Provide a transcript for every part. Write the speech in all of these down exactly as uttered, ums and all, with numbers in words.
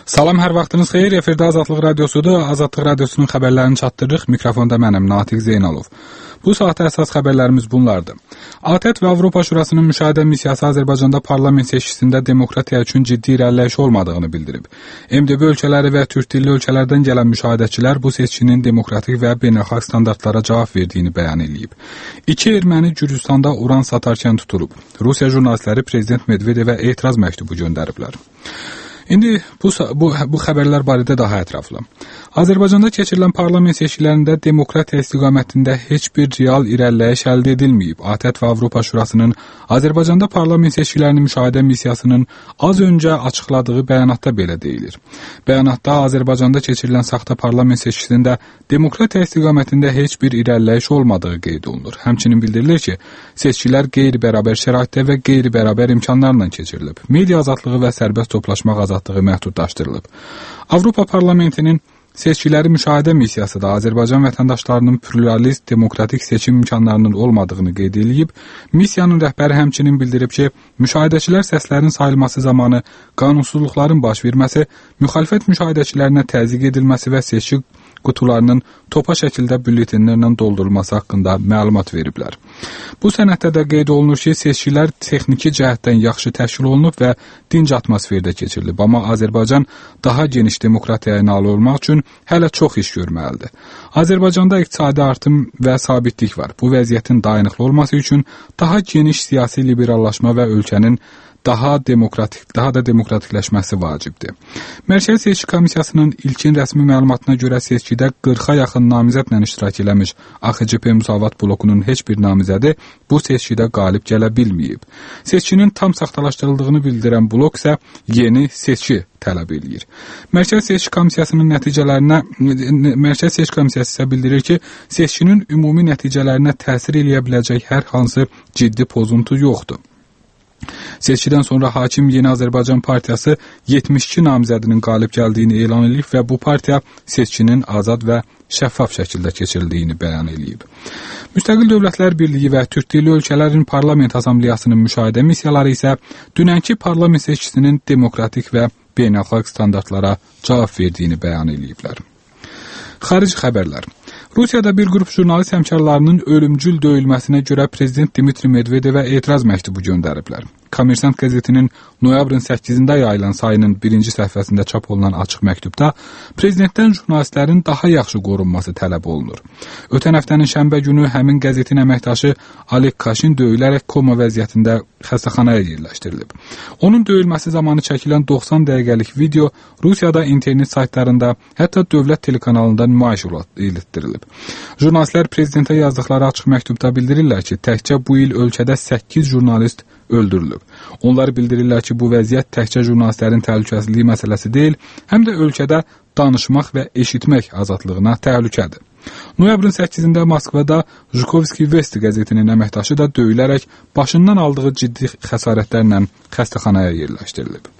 Salam, hər vaxtınız xeyir. Efirdə Azadlıq Radiosudur. Azadlıq Radiosunun xəbərlərini çatdırırıq. Mikrofonda mənəm, Natiq Zeynalov. Bu saatda əsas xəbərlərimiz bunlardır. ATƏT və Avropa Şurasının müşahidə missiyası Azərbaycanda parlament seçkisində demokratiya üçün ciddi irəliləyiş olmadığını bildirib. M D B ölkələri və türk dilli ölkələrdən gələn müşahidəçilər bu seçkinin demokratik və beynəlxalq standartlara cavab verdiyini bəyan edib. İki erməni Gürcüstanda uran satarkən tutulub. Rusiya jurnalistləri Prezident Medvedevə etiraz məktubu göndəriblər. İndi bu, bu, bu xəbərlər barədə daha ətraflı. Azərbaycanda keçirilən parlament seçkilərində demokratiya istiqamətində heç bir real irəliləyiş əldə edilməyib. ATƏT və Avropa Şurasının Azərbaycanda parlament seçkilərini müşahidə missiyasının az öncə açıqladığı bəyanatda belə deyilir. Bəyanatda Azərbaycanda keçirilən saxta parlament seçkisində demokratiya istiqamətində heç bir irəliləyiş olmadığı qeyd olunur. Həmçinin bildirilir ki, seçkilər qeyri-bərabər şəraitdə və qeyri-bərabər imkanlarla keçirilib. Media azadlığı və sərbəst toplaşmaq azadlığı məhdudlaşdırılıb. Avropa Parlamentinin seçkiləri müşahidə missiyası da Azərbaycan vətəndaşlarının pluralist, demokratik seçim imkanlarının olmadığını qeyd edib. Missiyanın rəhbəri həmçinin bildirib ki, müşahidəçilər səslərin sayılması zamanı qanunsuzluqların baş verməsi, müxalifət müşahidəçilərinə təzyiq edilməsi və seçki qutularının topa şəkildə bülletenlərlə doldurulması haqqında məlumat veriblər. Bu sənəddə də qeyd olunur ki, seçkilər texniki cəhətdən yaxşı təşkil olunub və dinc atmosferdə keçirilib, amma Azərbaycan daha geniş demokratiyaya nail olmaq üçün hələ çox iş görməlidir. Azərbaycanda iqtisadi artım və sabitlik var. Bu vəziyyətin dayanıqlı olması üçün daha geniş siyasi liberallaşma və ölkənin daha demokratik, daha da demokratikləşməsi vacibdir. Mərkəzi Seçki Komissiyasının ilkin rəsmi məlumatına görə seçkidə qırxa yaxın namizədlə iştirak eləmiş A X C P Müsavat blokunun heç bir namizədi bu seçkidə qalib gələ bilməyib. Seçkinin tam saxtalaşdırıldığını bildirən blok isə yeni seçki tələb edir. Mərkəzi Seçki Komissiyasının nəticələrinə Mərkəzi Seçki Komissiyası isə bildirir ki, seçkinin ümumi nəticələrinə təsir eləyə biləcək hər hansı ciddi pozuntu yoxdur. Seçkidən sonra hakim Yeni Azərbaycan Partiyası yetmiş iki namizədinin qalib gəldiyini elan edib və bu partiya seçkinin azad və şəffaf şəkildə keçirildiyini bəyan edib. Müstəqil Dövlətlər Birliyi və türk dilli ölkələrin parlament asambleyasının müşahidə missiyaları isə dünənki parlament seçkisinin demokratik və beynəlxalq standartlara cavab verdiyini bəyan ediblər. Xarici xəbərlər. Rusiyada bir qrup jurnalist həmkarlarının ölümcül döyülməsinə görə Prezident Dmitri Medvedevə etiraz məktubu göndəriblər. Kommersant qəzetinin noyabrın səkkizində yayılan sayının birinci səhifəsində çap olunan açıq məktubda Prezidentdən jurnalistlərin daha yaxşı qorunması tələb olunur. Ötən həftənin şənbə günü həmin qəzetin əməkdaşı Alek Kaşin döyülərək koma vəziyyətində xəstəxanaya yerləşdirilib. Onun döyülməsi zamanı çəkilən doxsan dəqiqəlik video Rusiyada internet saytlarında, hətta dövlət telekanalında nümayiş etdirilib. Jurnalistlər Prezidentə yazdıqları açıq məktubda bildirirlər ki, təkcə bu il ölkədə səkkiz jurnalist öldürülüb. Onlar bildirirlər ki, bu vəziyyət təkcə jurnalistlərin təhlükəsizliyi məsələsi deyil, həm də ölkədə danışmaq və eşitmək azadlığına təhlükədir. Noyabrın səkkizində Moskvada Zhukovskiy Vesti qəzetinin əməkdaşı da döyülərək başından aldığı ciddi xəsarətlərlə xəstəxanaya yerləşdirilib.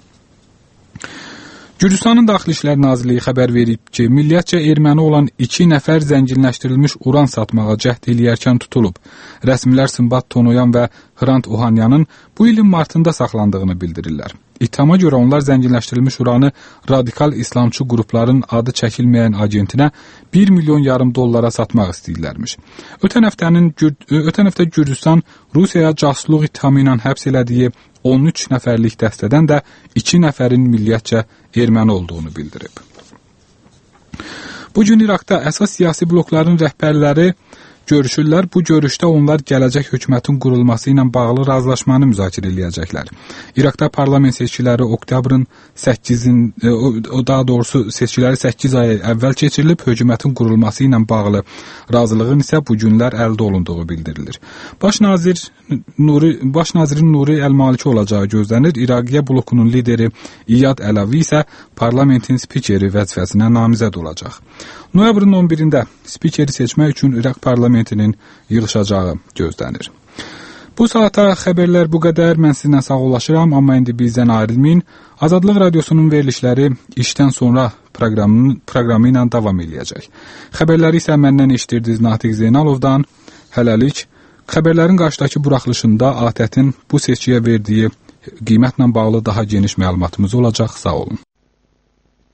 Gürcüstanın Daxili İşlər Nazirliyi xəbər verib ki, milliyyətcə erməni olan iki nəfər zənginləşdirilmiş uran satmağa cəhd eləyərkən tutulub. Rəsmilər Sımbat Tonoyan və Hrant Ohanyanın bu ilin martında saxlandığını bildirirlər. İttihama görə onlar zənginləşdirilmiş uranı radikal İslamçı qrupların adı çəkilməyən agentinə bir milyon yarım dollara satmaq istəyirlərmiş. Ötən həftənin ötən həftə Gürcüstan Rusiyaya casusluq ittihamı ilə həbs elədiyi on üç nəfərlik dəstədən də iki nəfərin milliyyətcə erməni olduğunu bildirib. Bu gün İraqda əsas siyasi blokların rəhbərləri görüşürlər. Bu görüşdə onlar gələcək hökumətin qurulması ilə bağlı razılaşmanı müzakirə eləyəcəklər. İraqda parlament seçkiləri oktyabrın səkkizin, daha doğrusu seçkiləri səkkiz ay əvvəl keçirilib, hökumətin qurulması ilə bağlı razılığın isə bu günlər əldə olunduğu bildirilir. Baş nazir Nuri, baş nazirin Nuri Əl-Maliki olacağı gözlənir. İraqiyə blokunun lideri İyad Əlavi isə parlamentin spikeri vəzifəsinə namizəd olacaq. Noyabrın on birində spikeri seçmək üçün İraq parlamentinin yığışacağı gözlənir. Bu saata xəbərlər bu qədər. Mən sizinlə sağollaşıram, amma indi bizdən ayrılmayın. Azadlıq Radiosunun verilişləri işdən sonra proqramı, proqramı ilə davam edəcək. Xəbərləri isə məndən eşitirdiniz Natiq Zeynalovdan. Hələlik xəbərlərin qarşıdakı buraxılışında ATƏT-in bu seçkiyə verdiyi qiymətlə bağlı daha geniş məlumatımız olacaq. Sağ olun.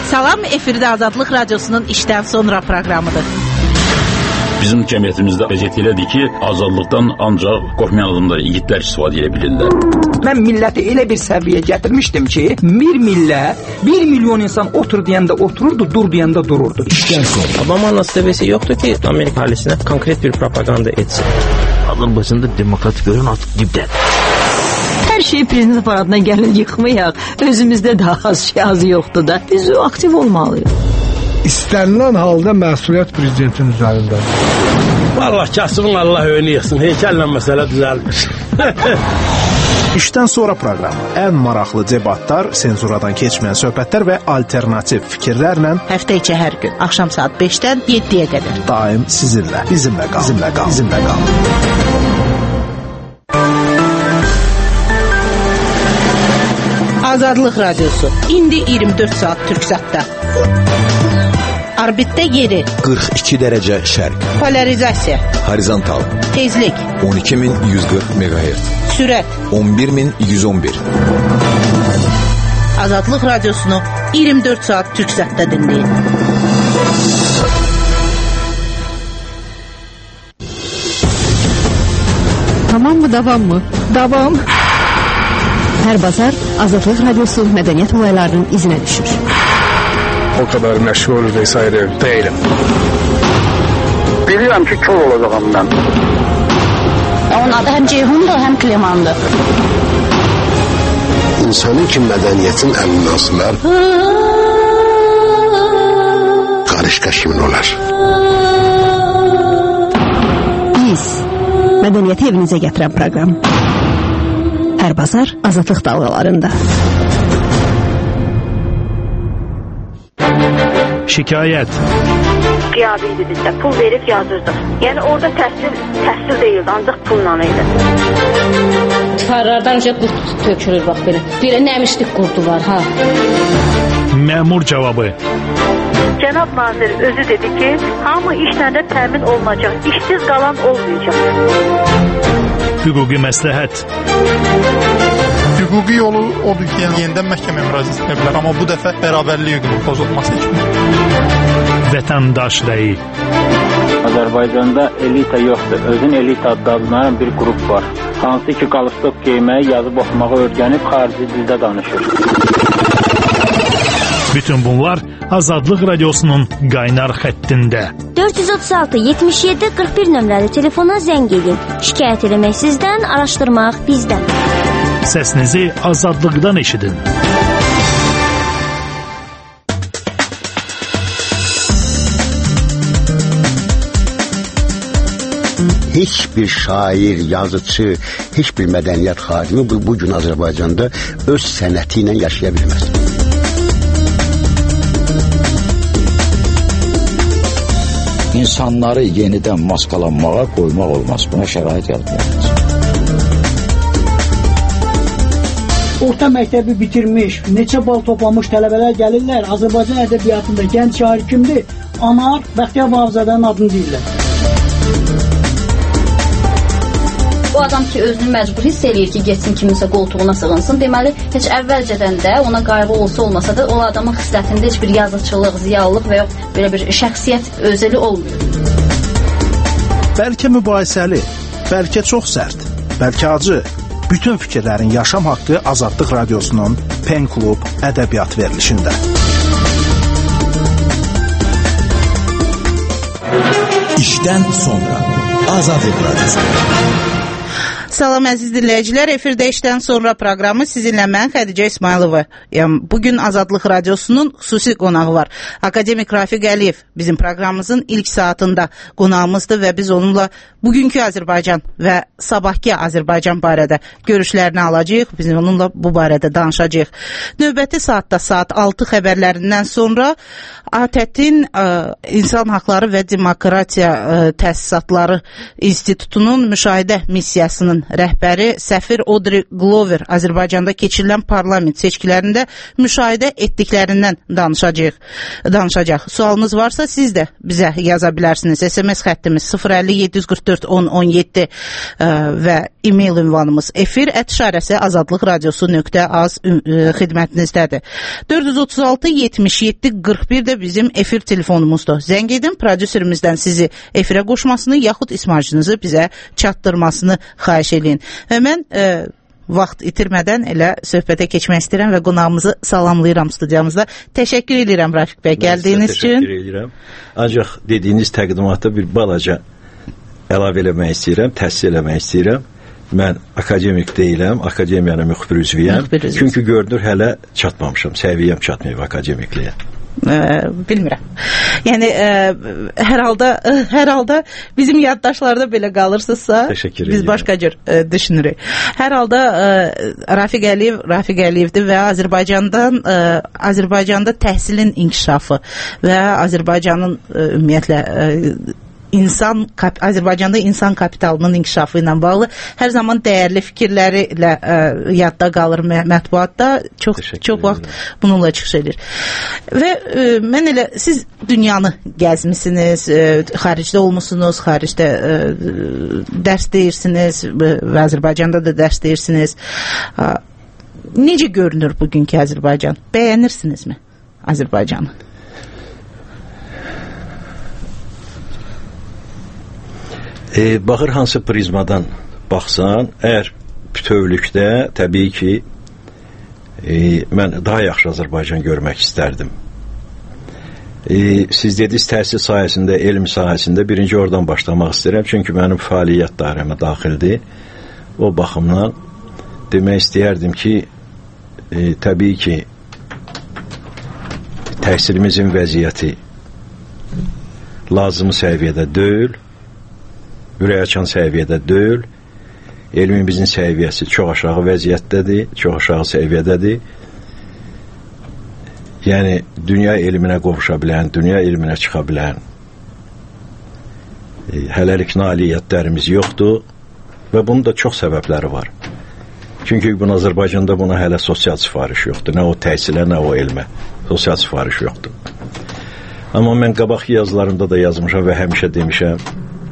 Salam, efirdə Azadlıq Radiosunun işdən sonra proqramıdır. Bizim cəmiyyətimizdə vəziyyət elədir ki, azadlıqdan ancaq qorxmayan adamlar, igidlər istifadə edə bilirlər. Mən milləti elə bir səviyyə gətirmişdim ki, bir millət, bir milyon insan otur deyəndə otururdu, dur deyəndə dururdu. Obama nasibesi yoktu ki Amerika ailesine konkret bir propaganda etsin. Adam başında demokrat görün artık dibdədir. Hər şey prezident aparatına gəlin yıxmayaq. Özümüzdə daha az şey azı yoxdur da. Biz aktiv olmalıyıq. İstənilən halda məsuliyyət prezidentin üzərindədir. Vallahi kasıbın Allah önü yıxsın. Heykəllə məsələ düzəlmiş. İşdən sonra proqramı. Ən maraqlı debatlar, senzuradan keçməyən söhbətlər və alternativ fikirlərlə Həftə içi hər gün axşam saat beşdən yeddiyə qədər. Daim sizinlə, bizimlə qal, bizimlə qal, bizimlə qal. Azadlıq Radiosu. İndi iyirmi dörd saat Türksatda. Orbitdə yeri. qırx iki dərəcə şərq. Polarizasiya. Horizontal. Tezlik. on iki min yüz qırx meqahertz. Sürət. on bir min yüz on bir. Azadlıq Radiosunu iyirmi dörd saat Türksatda dinləyin. Tamam mı, davam mı? Davam. Hər bazar Azadlıq Radiosu mədəniyyət olaylarının izinə düşür. O kadar məşğul vesaire değilim. Bilirəm ki, kör olacağım mən. Onun adı həm Ceyhundur, həm Klemandır. İnsanın ki, mədəniyyətin əlindən asılar, qarışqa kimin olar? Biz, mədəniyyəti evinizə gətirən proqram. Hər bazar Azadlıq dalğalarında. Şikayət. Qiyabiydi bizdə, pul verib yazırdıq. Yəni orada təhsil, təhsil deyildi, ancaq pulla idi. Divarlardan önce qurt tökülür bax belə. Belə nəmişlik qurdu var, ha. Məmur cavabı. Cənab nazir özü dedi ki, hamı işlə də təmin olunacaq, işsiz qalan olmayacaq. Hüquqi məsləhət. Hüquqi yolu odur ki, yəni yenidən məhkəməyə müraciət edə bilər, amma bu dəfə bərabərlik hüququnun pozulması üçün. Vətəndaş rəyi. Azərbaycanda elita yoxdur. Özün elita adlanan bir qrup var. Hansı ki, qalstok geyməyi, yazıb oxumağı öyrənib xarici dildə danışır. Bütün bunlar Azadlıq Radiosunun qaynar xəttində. dörd yüz otuz altı yetmiş yeddi qırx bir nömrəli telefona zəng edin. Şikayət eləmək sizdən, araşdırmaq bizdən. Səsinizi azadlıqdan eşidin. Heç bir şair, yazıcı, heç bir mədəniyyət xadimi bu, bu gün Azərbaycanda öz sənəti ilə yaşaya bilməz. İnsanları yenidən maskalanmağa qoymaq olmaz. Buna şərait yaratmaq lazım. Orta məktəbi bitirmiş, neçə bal toplamış tələbələr gəlirlər. Azərbaycan ədəbiyyatında gənc şair kimdir? Anar Bəxtiyar Vahabzadənin adını deyirlər. O adam ki, özünü məcbur hiss eləyir ki, getsin kiminsə qoltuğuna sığınsın. Deməli, heç əvvəlcədən də ona qayğı olsa olmasa da o adamın xislətində heç bir yazıçılıq, ziyalılıq və yox belə bir şəxsiyyət özəli olmuyor. Bəlkə mübahisəli, bəlkə çox sərt, bəlkə acı. Bütün fikirlərin yaşam haqqı Azadlıq Radiosunun Pen Klub ədəbiyyat verilişində. İşdən sonra Azadlıq Radiosu. Salam əziz dinləyicilər, efirdə işdən sonra proqramı sizinlə mən Xədicə İsmailova. Yəni, bugün Azadlıq Radiosunun xüsusi qonağı var. Akademik Rafiq Əliyev bizim proqramımızın ilk saatında qonağımızdır və biz onunla bugünkü Azərbaycan və sabahki Azərbaycan barədə görüşlərini alacağıq. Biz onunla bu barədə danışacağıq. Növbəti saatda saat altı xəbərlərindən sonra A T E T-in İnsan Haqları və Demokratiya ə, Təsisatları İnstitutunun müşahidə missiyasının rəhbəri səfir Audrey Glover Azərbaycanda keçirilən parlament seçkilərində müşahidə etdiklərindən danışacaq. danışacaq. Sualınız varsa siz də bizə yaza bilərsiniz. S M S xəttimiz sıfır əlli yeddi yüz qırx dörd on on yeddi və e-mail ünvanımız efir ət işarəsi azadlıq radiosu nöqtə az xidmətinizdədir. dörd yüz otuz altı yetmiş yeddi qırx bir də bizim efir telefonumuzdur. Zəng edin, prodüserimizdən sizi efirə qoşmasını yaxud ismarcınızı bizə çatdırmasını xahiş edin. Və mən e, vaxt itirmədən elə söhbətə keçmək istəyirəm və qonağımızı salamlayıram studiyamızda. Təşəkkür edirəm Rafiq bəy gəldiyiniz üçün. Təşəkkür edirəm. Ancaq dediyiniz təqdimata bir balaca əlavə eləmək istəyirəm, təhsil eləmək istəyirəm. Mən akademik deyiləm, akademiyanın müxbir üzvüyəm. Çünki görünür hələ çatmamışam, səviyyəm çatmayıb akademikliyə. Ə, bilmirəm. Yəni ə, hər halda hər halda bizim yaddaşlarda belə qalırsınızsa biz başqa cür ə, düşünürük. Hər halda ə, Rafiq Əliyev Rafiq Əliyevdir və Azərbaycandan ə, Azərbaycanda təhsilin inkişafı və Azərbaycanın ə, ümumiyyətlə ə, insan Azərbaycanda insan kapitalının inkişafı ilə bağlı hər zaman dəyərli fikirləri ilə ə, yadda qalır mətbuatda. Çox Teşekkür çox vaxt bununla çıxış edir. Və ə, mən elə siz dünyanı gəzmisiniz, ə, xaricdə olmusunuz, xaricdə ə, dərs deyirsiniz və Azərbaycanda da dərs deyirsiniz. Ə, necə görünür bugünkü Azərbaycan? Bəyənirsinizmi Azərbaycanı? E, baxır hansı prizmadan baxsan, əgər bütövlükdə təbii ki e, mən daha yaxşı Azərbaycan görmək istərdim. E, siz dediniz təhsil sahəsində, elm sahəsində birinci oradan başlamaq istəyirəm, çünki mənim fəaliyyət dairəmə daxildir. O baxımdan demək istəyərdim ki, e, təbii ki təhsilimizin vəziyyəti lazımi səviyyədə deyil, ürəkaçan səviyyədə deyil, elmimizin səviyyəsi çox aşağı vəziyyətdədir, çox aşağı səviyyədədir. Yəni, dünya elminə qovuşa bilən, dünya elminə çıxa bilən e, hələlik nailiyyətlərimiz yoxdur və bunun da çox səbəbləri var. Çünki buna Azərbaycanda buna hələ sosial sifariş yoxdur. Nə o təhsilə, nə o elmə. Sosial sifariş yoxdur. Amma mən qabaq yazılarımda da yazmışam və həmişə demişəm,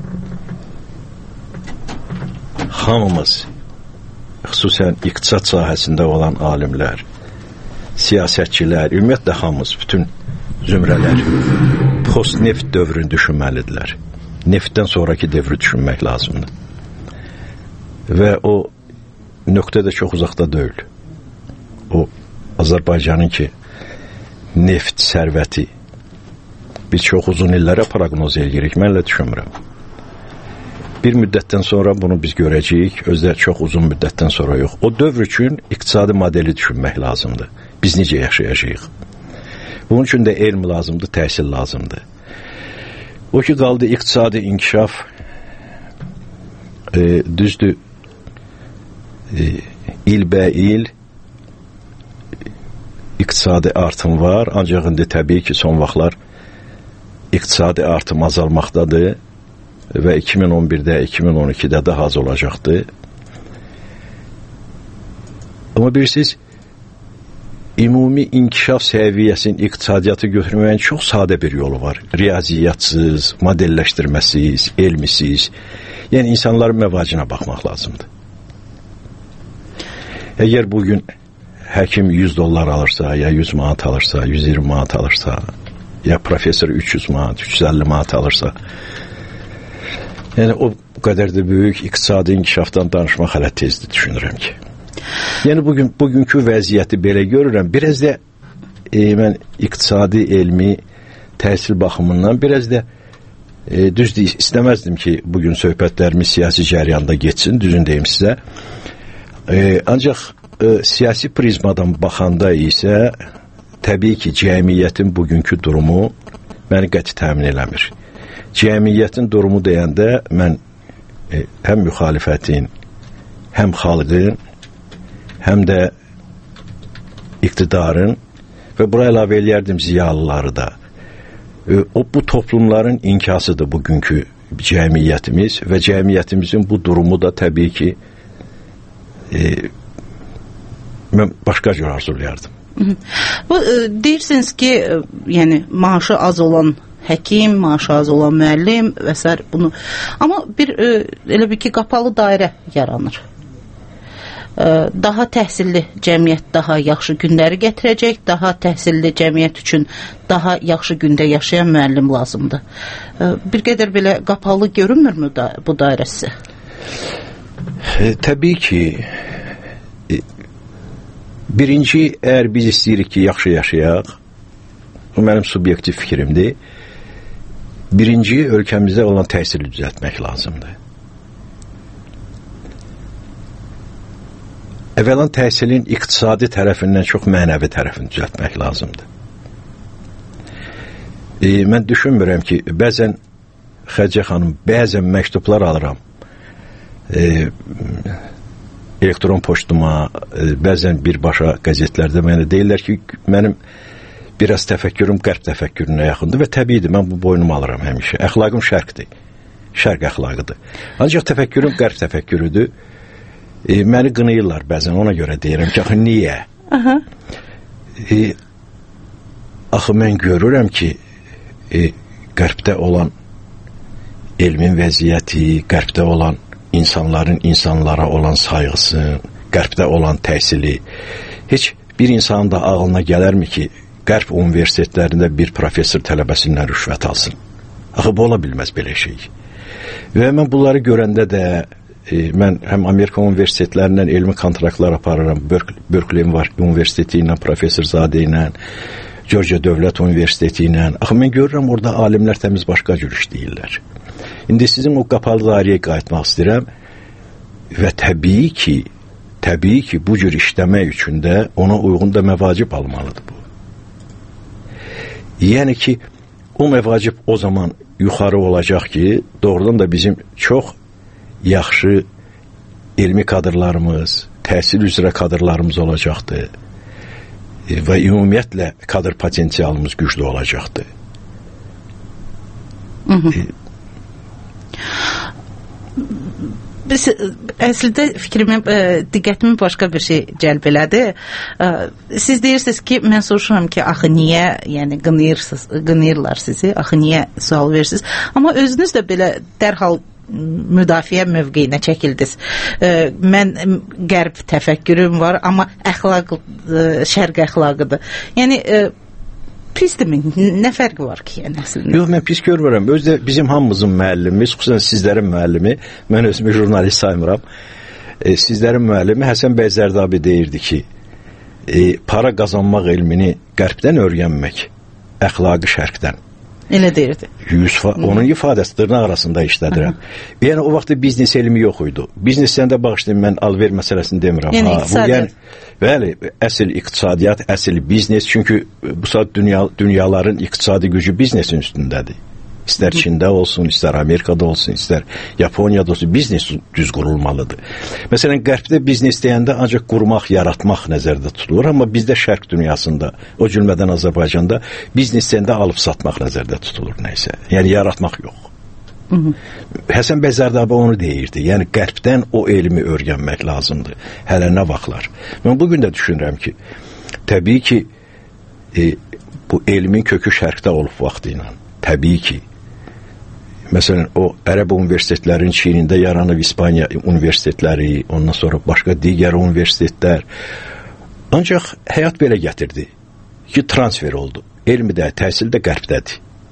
hamımız, xüsusən iqtisad sahəsində olan alimlər, siyasətçilər, ümumiyyətlə hamımız, bütün zümrələr post-neft dövrünü düşünməlidirlər. Neftdən sonraki dövrü düşünmək lazımdır. Və o nöqtə də çox uzaqda deyil. O Azərbaycanın ki, neft sərvəti biz çox uzun illərə proqnoz edirik, mənlə düşünmürəm. Bir müddətdən sonra bunu biz görəcəyik, özdə çox uzun müddətdən sonra yox. O dövr üçün iqtisadi modeli düşünmək lazımdır. Biz necə yaşayacağıq? Bunun üçün də elm lazımdır, təhsil lazımdır. O ki, qaldı iqtisadi inkişaf, e, düzdür, e, ilbə-il iqtisadi artım var, ancaq indi təbii ki, son vaxtlar iqtisadi artım azalmaqdadır və iki min on birdə, iki min on ikidə daha az olacaqdır. Amma bilirsiniz, ümumi inkişaf səviyyəsinin iqtisadiyyatı götürməyin çox sadə bir yolu var. Riyaziyyətsiz, modelləşdirməsiz, elmisiz. Yəni, insanların məvacinə baxmaq lazımdır. Əgər bugün həkim yüz dollar alırsa, ya yüz manat alırsa, yüz iyirmi manat alırsa, ya profesör üç yüz manat, üç yüz əlli manat alırsa, yəni o qədər də böyük iqtisadi inkişafdan danışmaq hələ tezdir, düşünürəm ki. Yəni bugün bugünkü vəziyyəti belə görürəm. Biraz da e, mən iqtisadi, elmi, təhsil baxımından biraz da e, düzdür, istəməzdim ki, bugün söhbətlərimiz siyasi cərəyanda geçsin, düzün deyim sizə. E, ancaq e, siyasi prizmadan baxanda isə təbii ki, cəmiyyətin bugünkü durumu məni qəti təmin eləmir. Cəmiyyətin durumu deyəndə mən e, həm müxalifətin, həm xalqın, həm də iqtidarın və bura əlavə eləyərdim ziyalıları da. E, o, bu toplumların inkasıdır bugünkü cəmiyyətimiz və cəmiyyətimizin bu durumu da təbii ki, e, mən başqa cür arzulayardım. Bu e, deyirsiniz ki, e, yəni maaşı az olan həkim, maaşı az olan müəllim və s. bunu. Amma bir e, elə bir ki, qapalı dairə yaranır. E, daha təhsilli cəmiyyət daha yaxşı günləri gətirəcək, daha təhsilli cəmiyyət üçün daha yaxşı gündə yaşayan müəllim lazımdır. E, bir qədər belə qapalı görünmürmü da, bu dairə sizə? E, təbii ki, e, birinci, əgər biz istəyirik ki, yaxşı yaşayaq, bu mənim subyektiv fikrimdir, birinci, ölkəmizdə olan təhsili düzəltmək lazımdır. Əvvəlan təhsilin iqtisadi tərəfindən çox mənəvi tərəfini düzəltmək lazımdır. E, mən düşünmürəm ki, bəzən Xədicə xanım, bəzən məktublar alıram, e, elektron poçtuma, e, bəzən birbaşa qəzetlərdə mənə deyirlər ki, mənim biraz təfəkkürüm qərb təfəkkürünə yaxındır və təbiidir, mən bu boynumu alıram həmişə. Əxlaqım şərqdir, şərq əxlaqıdır. Ancaq təfəkkürüm qərb təfəkkürüdür. E, məni qınayırlar bəzən, ona görə deyirəm ki, axı, niyə? Aha. E, axı, mən görürəm ki, e, qərbdə olan elmin vəziyyəti, qərbdə olan insanların insanlara olan sayğısı, qərbdə olan təhsili, heç bir insanın da ağlına gələrmi ki, qərb universitetlərində bir professor tələbəsindən rüşvət alsın? Axı, bu ola bilməz belə şey. Və mən bunları görəndə də, e, mən həm Amerika universitetlərindən elmi kontraktlar aparıram, Berkeley Universiteti ilə, Professor Zadə ilə, Georgia Dövlət Universiteti ilə. Axı, mən görürəm, orada alimlər təmiz başqa cür işləyirlər. İndi sizin o qapalı dairəyə qayıtmaq istəyirəm və təbii ki, təbii ki, bu cür işləmək üçün də ona uyğun da məvacib almalıdır bu. Yəni ki, o məvacib o zaman yuxarı olacaq ki, doğrudan da bizim çox yaxşı elmi kadrlarımız, təhsil üzrə kadrlarımız olacaqdır və ümumiyyətlə kadr potensialımız güclü olacaqdır. Hı hı. E, Biz, əslində fikrimi, e, diqqətimi başqa bir şey cəlb elədi. E, siz deyirsiniz ki, mən soruşuram ki, axı niyə, yəni qınayırsınız, qınayırlar sizi, axı niyə sual verirsiniz? Amma özünüz də belə dərhal müdafiə mövqeyinə çəkildiniz. E, mən qərb təfəkkürüm var, amma əxlaq e, şərq əxlaqıdır. Yəni e, pisdirmi? Nə fərqi var ki, yəni əslində? Yox, mən pis görmürəm. Özdə bizim hamımızın müəllimi, xüsusən sizlərin müəllimi, mən özümü jurnalist saymıram, e, sizlərin müəllimi Həsən bəy Zərdabi deyirdi ki, e, para qazanmaq elmini qərbdən öyrənmək, əxlaqı şərqdən. Elə deyirdi. Fa- onun ifadəsi dırnaq arasında işlədirəm. Hı-hı. Yəni, o vaxtda biznes elmi yox idi. Biznesdən də bağışlayın, mən alver məsələsini demirəm. Yəni, ha, bu, yəni, bəli, əsl iqtisadiyyat, əsl biznes, çünki bu saat dünya, dünyaların iqtisadi gücü biznesin üstündədir. İstər Çində olsun, istər Amerikada olsun, istər Yaponiyada olsun, biznes düz qurulmalıdır. Məsələn, qərbdə biznes deyəndə ancaq qurmaq, yaratmaq nəzərdə tutulur, amma bizdə şərq dünyasında, o cümlədən Azərbaycanda biznes deyəndə alıb satmaq nəzərdə tutulur nəysə. Yəni, yaratmaq yox. Hı -hı. Həsən bəy Zərdabi onu deyirdi. Yəni, qərbdən o elmi öyrənmək lazımdır. Hələ nə vaxtlar. Mən bugün də düşünürəm ki, təbii ki, e, bu elmin kökü şərqdə olub vaxtı ilə. Təbii ki, məsələn, o ərəb universitetlərin Çinində yaranıb İspaniya universitetləri, ondan sonra başqa digər universitetlər. Ancaq həyat belə gətirdi ki, transfer oldu. Elmi də, təhsil də qərbdədir.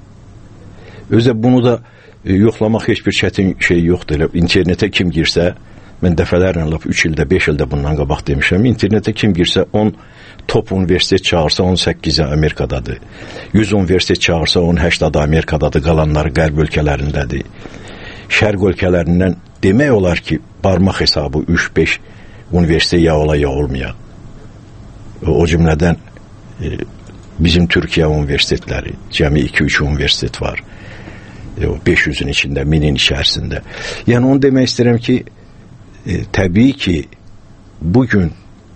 Özə bunu da e, yoxlamaq heç bir çətin şey yoxdur. Elə, internetə kim girsə, mən dəfələrlə lap üç ildə, beş ildə bundan qabaq demişəm, internetə kim girsə on top universitet çağırsa on səkkizi Amerikadadır. yüz universitet çağırsa on səkkizi Amerikadadır, qalanları qərb ölkələrindədir. Şərq ölkələrindən demək olar ki, barmaq hesabı üç beş universitet ya ola ya olmaya. O cümlədən e, bizim Türkiyə universitetləri, cəmi iki üç universitet var. E, o beş yüzün içində, minin içərisində. Yəni onu demək istəyirəm ki, e, təbii ki, bugün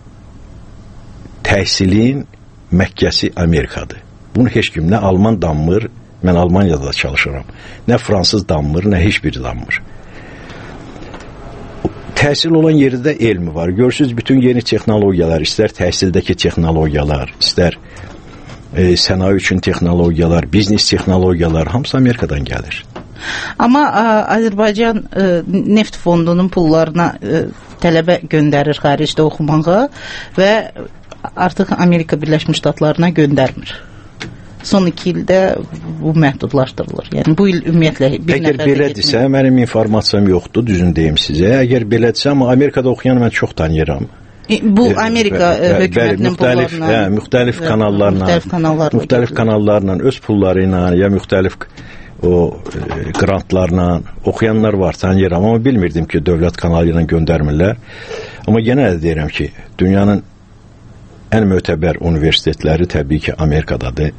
təhsilin Məkkəsi Amerikadır. Bunu heç kim, nə Alman danmır, mən Almaniyada da çalışıram, nə Fransız danmır, nə heç biri danmır. təhsil olan yerdə elmi var. Görürsünüz, bütün yeni texnologiyalar, istər təhsildəki texnologiyalar, istər e, sənaye üçün texnologiyalar, biznes texnologiyalar hamısı Amerikadan gəlir. Amma ə, Azərbaycan ə, neft fondunun pullarına ə, tələbə göndərir xaricdə oxumağa və artıq Amerika Birləşmiş Ştatlarına göndərmir. Son iki ildə bu məhdudlaşdırılır. Yəni bu il ümumiyyətlə bir Əgər nəfər belədirsə, mənim informasiyam yoxdur, düzün deyim sizə. Əgər belədirsə, amma Amerikada oxuyan mən çox tanıyıram. Bu Amerika e, hökumətinin pullarına, hə, müxtəlif kanallarla, müxtəlif kanallarla, müxtəlif kanallarla, öz pulları ilə, ya müxtəlif o e, grantlarla oxuyanlar var, tanıyıram, amma bilmirdim ki, dövlət kanalı ilə göndərmirlər. Amma yenə də deyirəm ki, dünyanın ən mötəbər universitetləri təbii ki, Amerikadadır.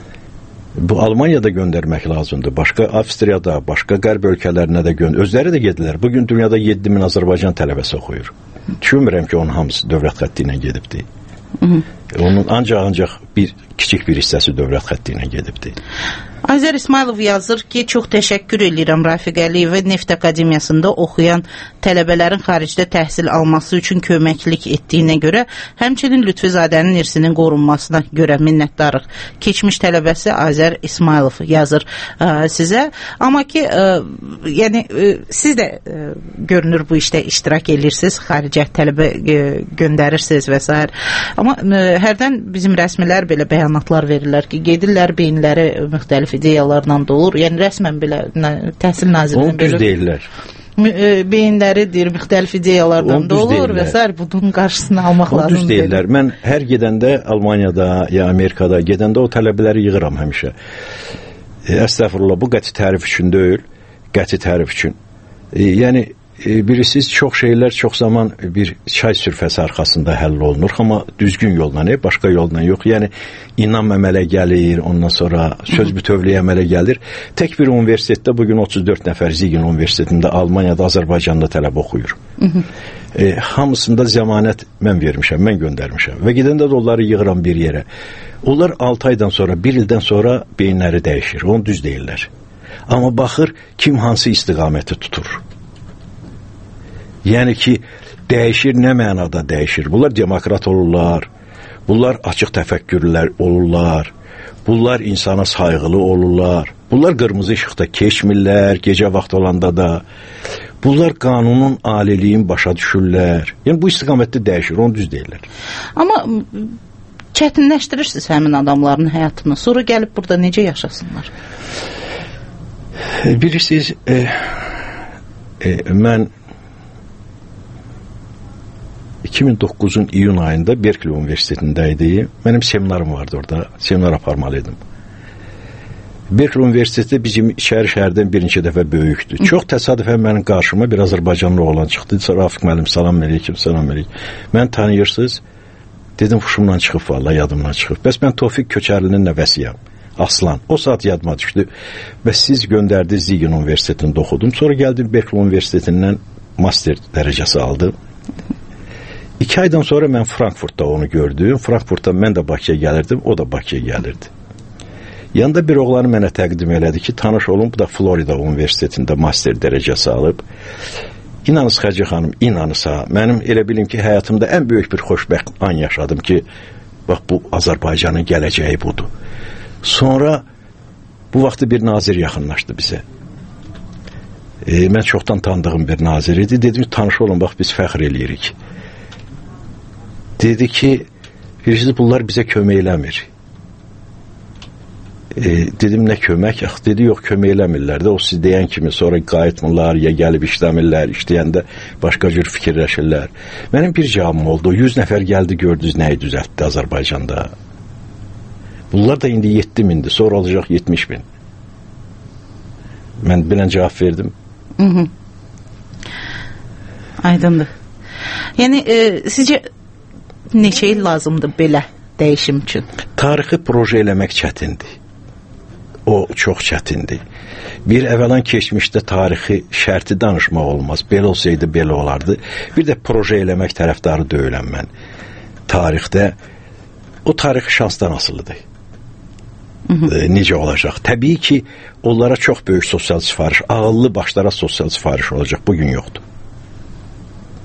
Bu Almaniyada göndərmək lazımdır. Başqa Avstriyada, başqa qərb ölkələrinə də göndər. Özləri də gedirlər. Bugün dünyada yeddi min Azərbaycan tələbəsi oxuyur. Düşünmürəm ki, onun hamısı dövlət xətti ilə gedibdir. Hı -hı. Onun ancaq-ancaq bir kiçik bir hissəsi dövlət xətti ilə gedibdir. Azər İsmailov yazır ki, çox təşəkkür edirəm Rafiq Əliyevə Neft Akademiyasında oxuyan tələbələrin xaricdə təhsil alması üçün köməklik etdiyinə görə, həmçinin Lütfizadənin irsinin qorunmasına görə minnətdarıq. Keçmiş tələbəsi Azər İsmailov yazır ə, sizə. Amma ki, ə, yəni ə, siz də ə, görünür bu işdə iştirak edirsiniz, xaricə tələbə ə, göndərirsiniz və s. Amma ə, hərdən bizim rəsmilər belə bəyanatlar verirlər ki, gedirlər beyinləri müxtəlif ideyalarla dolur. Yəni rəsmən belə Təhsil Nazirliyinin belə deyirlər. Beyinləri deyir, müxtəlif ideyalardan dolur və s. bunun qarşısını almaq lazımdır. O düz deyirlər. Mən hər gedəndə Almaniyada ya Amerikada gedəndə o tələbələri yığıram həmişə. E, əstəğfurullah, bu qəti tərif üçün deyil, qəti tərif üçün. E, yəni e, bilirsiniz, çox şeylər çox zaman bir çay sürfəsi arxasında həll olunur, amma düzgün yolla, ne? Başqa yolla yox. Yəni inam əmələ gəlir, ondan sonra söz bütövlüyə əmələ gəlir. Tək bir universitetdə bugün otuz dörd nəfər Zigen Universitetində, Almaniyada, Azərbaycanda tələb oxuyur. Hı -hı. E, hamısında zəmanət mən vermişəm, mən göndərmişəm. Və gedəndə də onları yığıram bir yerə. Onlar altı aydan sonra, bir ildən sonra beyinləri dəyişir. Onu düz deyirlər. Amma baxır, kim hansı istiqaməti tutur. Yəni ki, dəyişir, nə mənada dəyişir? Bunlar demokrat olurlar, bunlar açıq təfəkkürlər olurlar, bunlar insana sayğılı olurlar, bunlar qırmızı işıqda keçmirlər, gecə vaxt olanda da, bunlar qanunun aliliyin başa düşürlər. Yəni bu istiqamətdə dəyişir, onu düz deyirlər. Amma çətinləşdirirsiniz həmin adamların həyatını, sonra gəlib burada necə yaşasınlar? Bilirsiniz, e, e, mən iki min doqquzun iyun ayında Berkeley Universitetində idi. Mənim seminarım vardı orada. Seminar aparmalıydım. Berkeley Universiteti bizim içəri şəhərdən birinci dəfə böyükdür. Çox təsadüfən mənim qarşıma bir Azərbaycanlı oğlan çıxdı. Rafiq müəllim, salam əleykum, salam əleykum. Mən tanıyırsınız? Dedim, huşumdan çıxıb, vallahi yadımdan çıxıb. Bəs mən Tofiq Köçərlinin nəvəsiyəm. Aslan. O saat yadıma düşdü. Bəs siz göndərdiniz Zigen Universitetində oxudum. Sonra gəldim Berkeley Universitetindən master dərəcəsi aldım. İki aydan sonra mən Frankfurtda onu gördüm. Frankfurtda mən də Bakıya gəlirdim, o da Bakıya gəlirdi. Yanında bir oğlanı mənə təqdim elədi ki, tanış olun, bu da Florida Universitetində master dərəcəsi alıb. İnanız Xəcə xanım, inanısa, mənim elə bilim ki, həyatımda ən böyük bir xoşbəxt an yaşadım ki, bax bu Azərbaycanın gələcəyi budur. Sonra bu vaxtı bir nazir yaxınlaşdı bizə. E, mən çoxdan tanıdığım bir nazir idi. Dedim, tanış olun, bax biz fəxr eləyirik. Dedi ki, bilirsiniz, bunlar bizə kömək eləmir. E, dedim, nə kömək? Ax, dedi, yox, kömək eləmirlər də. O siz deyən kimi sonra qayıtmırlar, ya gəlib işləmirlər, işləyəndə başqa cür fikirləşirlər. Mənim bir cavabım oldu. yüz nəfər gəldi, gördünüz nəyi düzəltdi Azərbaycanda. Bunlar da indi yeddi mindir, sonra olacaq yetmiş min. Mən bilən cavab verdim. Hı -hı. Aydındır. Yəni, e, sizcə neçə il lazımdır belə dəyişim üçün? Tarixi proje eləmək çətindir. O çox çətindir. Bir əvvəlan keçmişdə tarixi şərti danışmaq olmaz. Belə olsaydı belə olardı. Bir də proje eləmək tərəfdarı deyiləm mən. Tarixdə o tarixi şansdan asılıdır. E, necə olacaq? Təbii ki, onlara çox böyük sosial sifariş, ağıllı başlara sosial sifariş olacaq. Bugün yoxdur.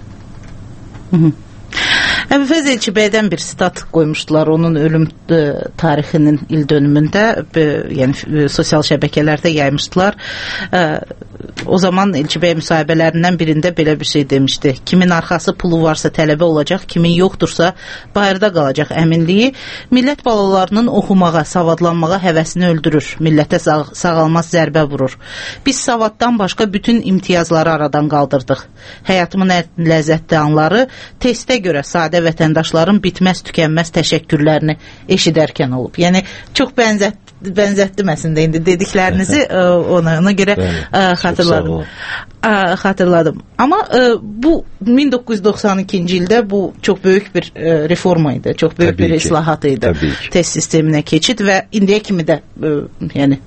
Hı -hı. Əbülfəz Elçibəydən bir sitat qoymuşdular onun ölüm e, tarixinin il dönümündə, e, yəni e, sosial şəbəkələrdə yaymışdılar. E, o zaman Elçibəy müsahibələrindən birində belə bir şey demişdi. Kimin arxası pulu varsa tələbə olacaq, kimin yoxdursa bayırda qalacaq əminliyi millət balalarının oxumağa, savadlanmağa həvəsini öldürür, millətə sağ sağalmaz zərbə vurur. Biz savaddan başqa bütün imtiyazları aradan qaldırdıq. Həyatımın ən ləzzətli anları testə görə sadə vətəndaşların bitməz tükənməz təşəkkürlərini eşidərkən olub. Yəni çox bənzət bənzətdim əslində indi dediklərinizi ona ona görə Bəli, xatırladım. Xatırladım. Amma bu min doqquz yüz doxsan ikinci ildə bu çox böyük bir reforma idi, çox böyük Təbii bir ki. islahat idi. Test sisteminə keçid və indiyə kimi də yəni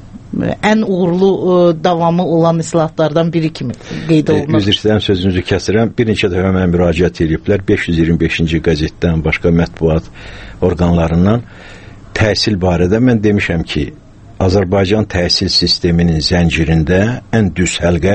ən uğurlu ə, davamı olan islahatlardan biri kimi qeyd olunur. Üzr istəyirəm, sözünüzü kəsirəm. Bir neçə dəfə mən müraciət ediblər. beş yüz iyirmi beşinci qəzetdən, başqa mətbuat orqanlarından təhsil barədə mən demişəm ki, Azərbaycan təhsil sisteminin zəncirində ən düz həlqə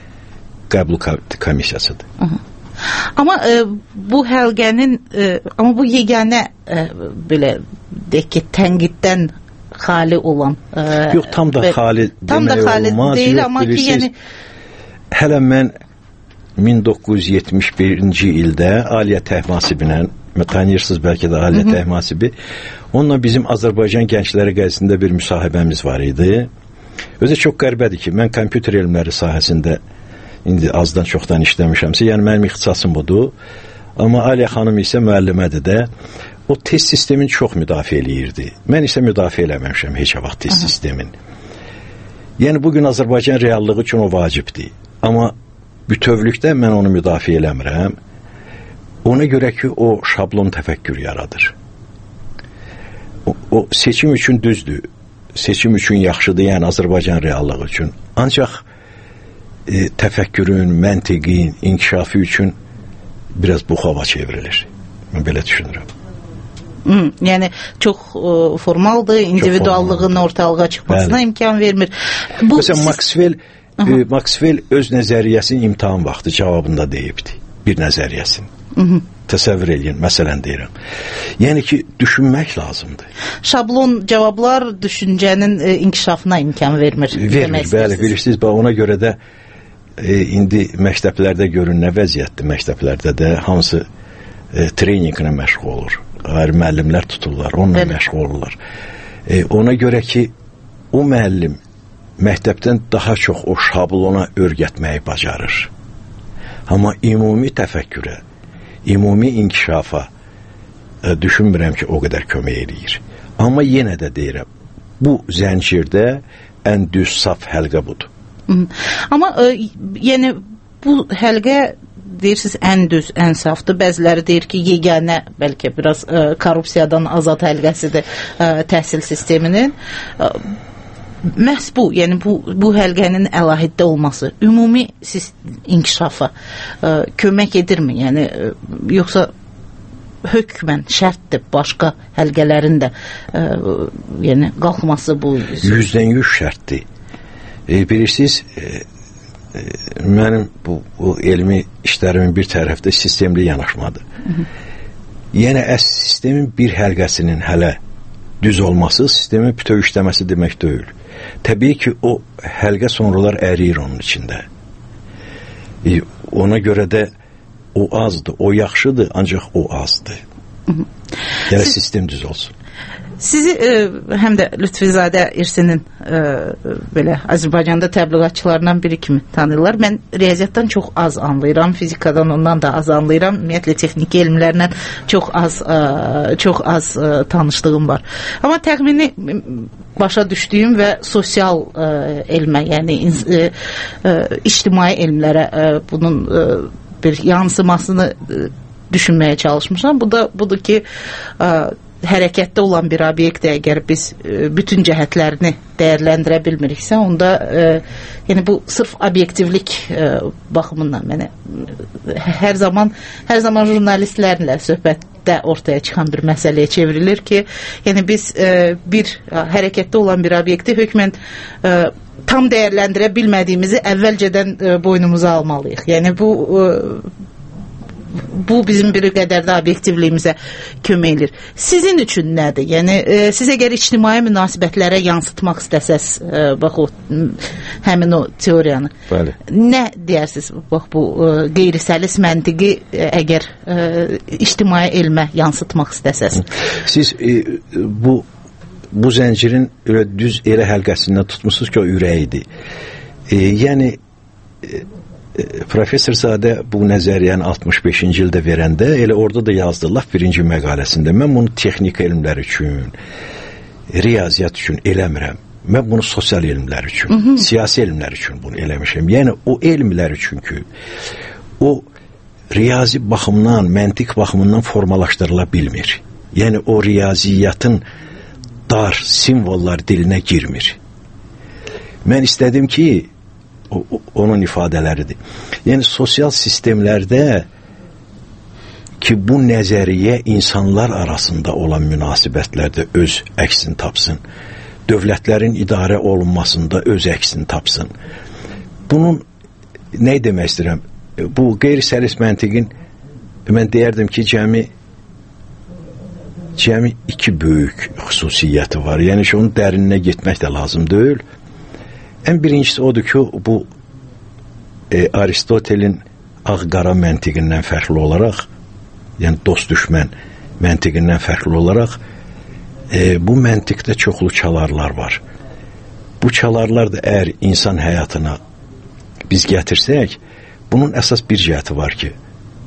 qəbul komissiyasıdır. Aha. Amma e, bu həlqənin e, amma bu yeganə e, belə deyək ki, tənqiddən xali olan e, yox, tam da xali tam da xali olmaz. deyil, yox, amma ki, yəni hələ mən min doqquz yüz yetmiş birinci ildə Aliyə Təhmasibinə, tanıyırsınız bəlkə də Aliyə Təhmasibi, onunla bizim Azərbaycan gəncləri qəzetində bir müsahibəmiz var idi. Özü çox qəribədir ki, mən kompüter elmləri sahəsində indi azdan çoxdan işləmişəmsə, yəni mənim ixtisasım budur. Amma Aliyə xanım isə müəllimədir də. O test sistemini çox müdafiə eləyirdi. Mən isə müdafiə eləməmişəm heç vaxt test Aha. sistemin. Yəni bugün Azərbaycan reallığı üçün o vacibdir. Amma bütövlükdə mən onu müdafiə eləmirəm. Ona görə ki, o şablon təfəkkür yaradır. O, o seçim üçün düzdür. Seçim üçün yaxşıdır, yəni Azərbaycan reallığı üçün. Ancaq e, təfəkkürün, məntiqin, inkişafı üçün biraz buxava çevrilir. Mən belə düşünürəm. Hmm, yəni çox e, formaldır, individuallığın ortalığa çıxmasına Bəli. imkan vermir. Bu Məsələn, siz... Maxwell, e, Maxwell öz nəzəriyyəsinin imtahan vaxtı cavabında deyibdi. Bir nəzəriyyəsini. Hı -hı. Təsəvvür edin, məsələn deyirəm. Yəni ki, düşünmək lazımdır. Şablon cavablar düşüncənin e, inkişafına imkan vermir. Vermir, bəli, bilirsiniz. Ona görə də e, indi məktəblərdə görün nə vəziyyətdir, məktəblərdə də hamısı e, treyninqlə məşğul olur. Ayrı müəllimlər tuturlar, onunla bəli. məşğul olurlar. E, ona görə ki, o müəllim məktəbdən daha çox o şablona örgətməyi bacarır. Amma ümumi təfəkkürə, ümumi inkişafa e, düşünmürəm ki, o qədər kömək eləyir. Amma yenə də deyirəm, bu zəncirdə ən düz saf həlqə budur. Hı. Amma e, yəni bu həlqə deyirsiniz ən düz, ən safdır. Bəziləri deyir ki, yeganə bəlkə biraz e, korrupsiyadan azad həlqəsidir e, təhsil sisteminin. E, məhz bu, yəni bu, bu həlqənin əlahiddə olması ümumi inkişafa e, kömək edirmi? Yəni e, yoxsa hökmən şərtdir başqa həlqələrin də e, yəni qalxması bu yüzdən yüz şərtdir. E, bilirsiniz, e, e, mənim bu, bu elmi işlərimin bir tərəfdə sistemli yanaşmadır. Hı -hı. Yəni əs sistemin bir həlqəsinin hələ düz olması sistemin bütöv işləməsi demək deyil. Təbii ki, o həlqə sonralar əriyir onun içində. E, ona görə də o azdır, o yaxşıdır, ancaq o azdır. Hı -hı. Yəni Siz... sistem düz olsun. Sizi e, həm də Lütfizadə İrsinin e, belə Azərbaycanda təbliğatçılarından biri kimi tanıyırlar. Mən riyaziyyatdan çox az anlayıram, fizikadan ondan da az anlayıram. Ümumiyyətlə texniki elmlərlə çox az e, çox az e, tanışlığım var. Amma təxmini başa düşdüyüm və sosial e, elmə, yəni e, e, ictimai elmlərə e, bunun e, bir yansımasını e, düşünməyə çalışmışam. Bu da budur ki, e, hərəkətdə olan bir obyekt əgər biz e, bütün cəhətlərini dəyərləndirə bilmiriksə, onda e, yəni bu sırf obyektivlik e, baxımından mənə hər zaman hər zaman jurnalistlərlə söhbətdə ortaya çıxan bir məsələyə çevrilir ki, yəni biz e, bir hərəkətdə olan bir obyekti hökmən e, tam dəyərləndirə bilmədiyimizi əvvəlcədən e, boynumuza almalıyıq. Yəni bu e, bu bizim bir qədər də obyektivliyimizə kömək edir. Sizin üçün nədir? Yəni e, siz əgər ictimai münasibətlərə yansıtmaq istəsəz, e, bax o həmin o teoriyanı. Bəli. Nə deyərsiniz? Bax bu e, qeyri-səlis məntiqi e, əgər e, ictimai elmə yansıtmaq istəsəz. Siz e, bu bu zəncirin elə düz elə həlqəsindən tutmusunuz ki, o ürəyidir. E, yəni e, Professor Zadə bu nəzəriyyəni altmış beşinci ildə verəndə elə orada da yazdı laf birinci məqaləsində. Mən bunu texnik elmlər üçün, riyaziyyat üçün eləmirəm. Mən bunu sosial elmlər üçün, hı -hı. siyasi elmlər üçün bunu eləmişəm. Yəni o elmlər üçün ki, o riyazi baxımdan, məntiq baxımından formalaşdırıla bilmir. Yəni o riyaziyyatın dar simvollar dilinə girmir. Mən istədim ki, O, o, onun ifadələridir. Yəni sosial sistemlərdə ki bu nəzəriyyə insanlar arasında olan münasibətlərdə öz əksini tapsın. Dövlətlərin idarə olunmasında öz əksini tapsın. Bunun nə demək istəyirəm? Bu qeyri-səlis məntiqin mən deyərdim ki, cəmi cəmi iki böyük xüsusiyyəti var. Yəni ki, onun dərinlinə getmək də lazım deyil. Ən birincisi odur ki, bu e, Aristotelin ağ-qara məntiqindən fərqli olaraq, yəni dost-düşmən məntiqindən fərqli olaraq, e, bu məntiqdə çoxlu çalarlar var. Bu çalarlar da əgər insan həyatına biz gətirsək, bunun əsas bir cəhəti var ki,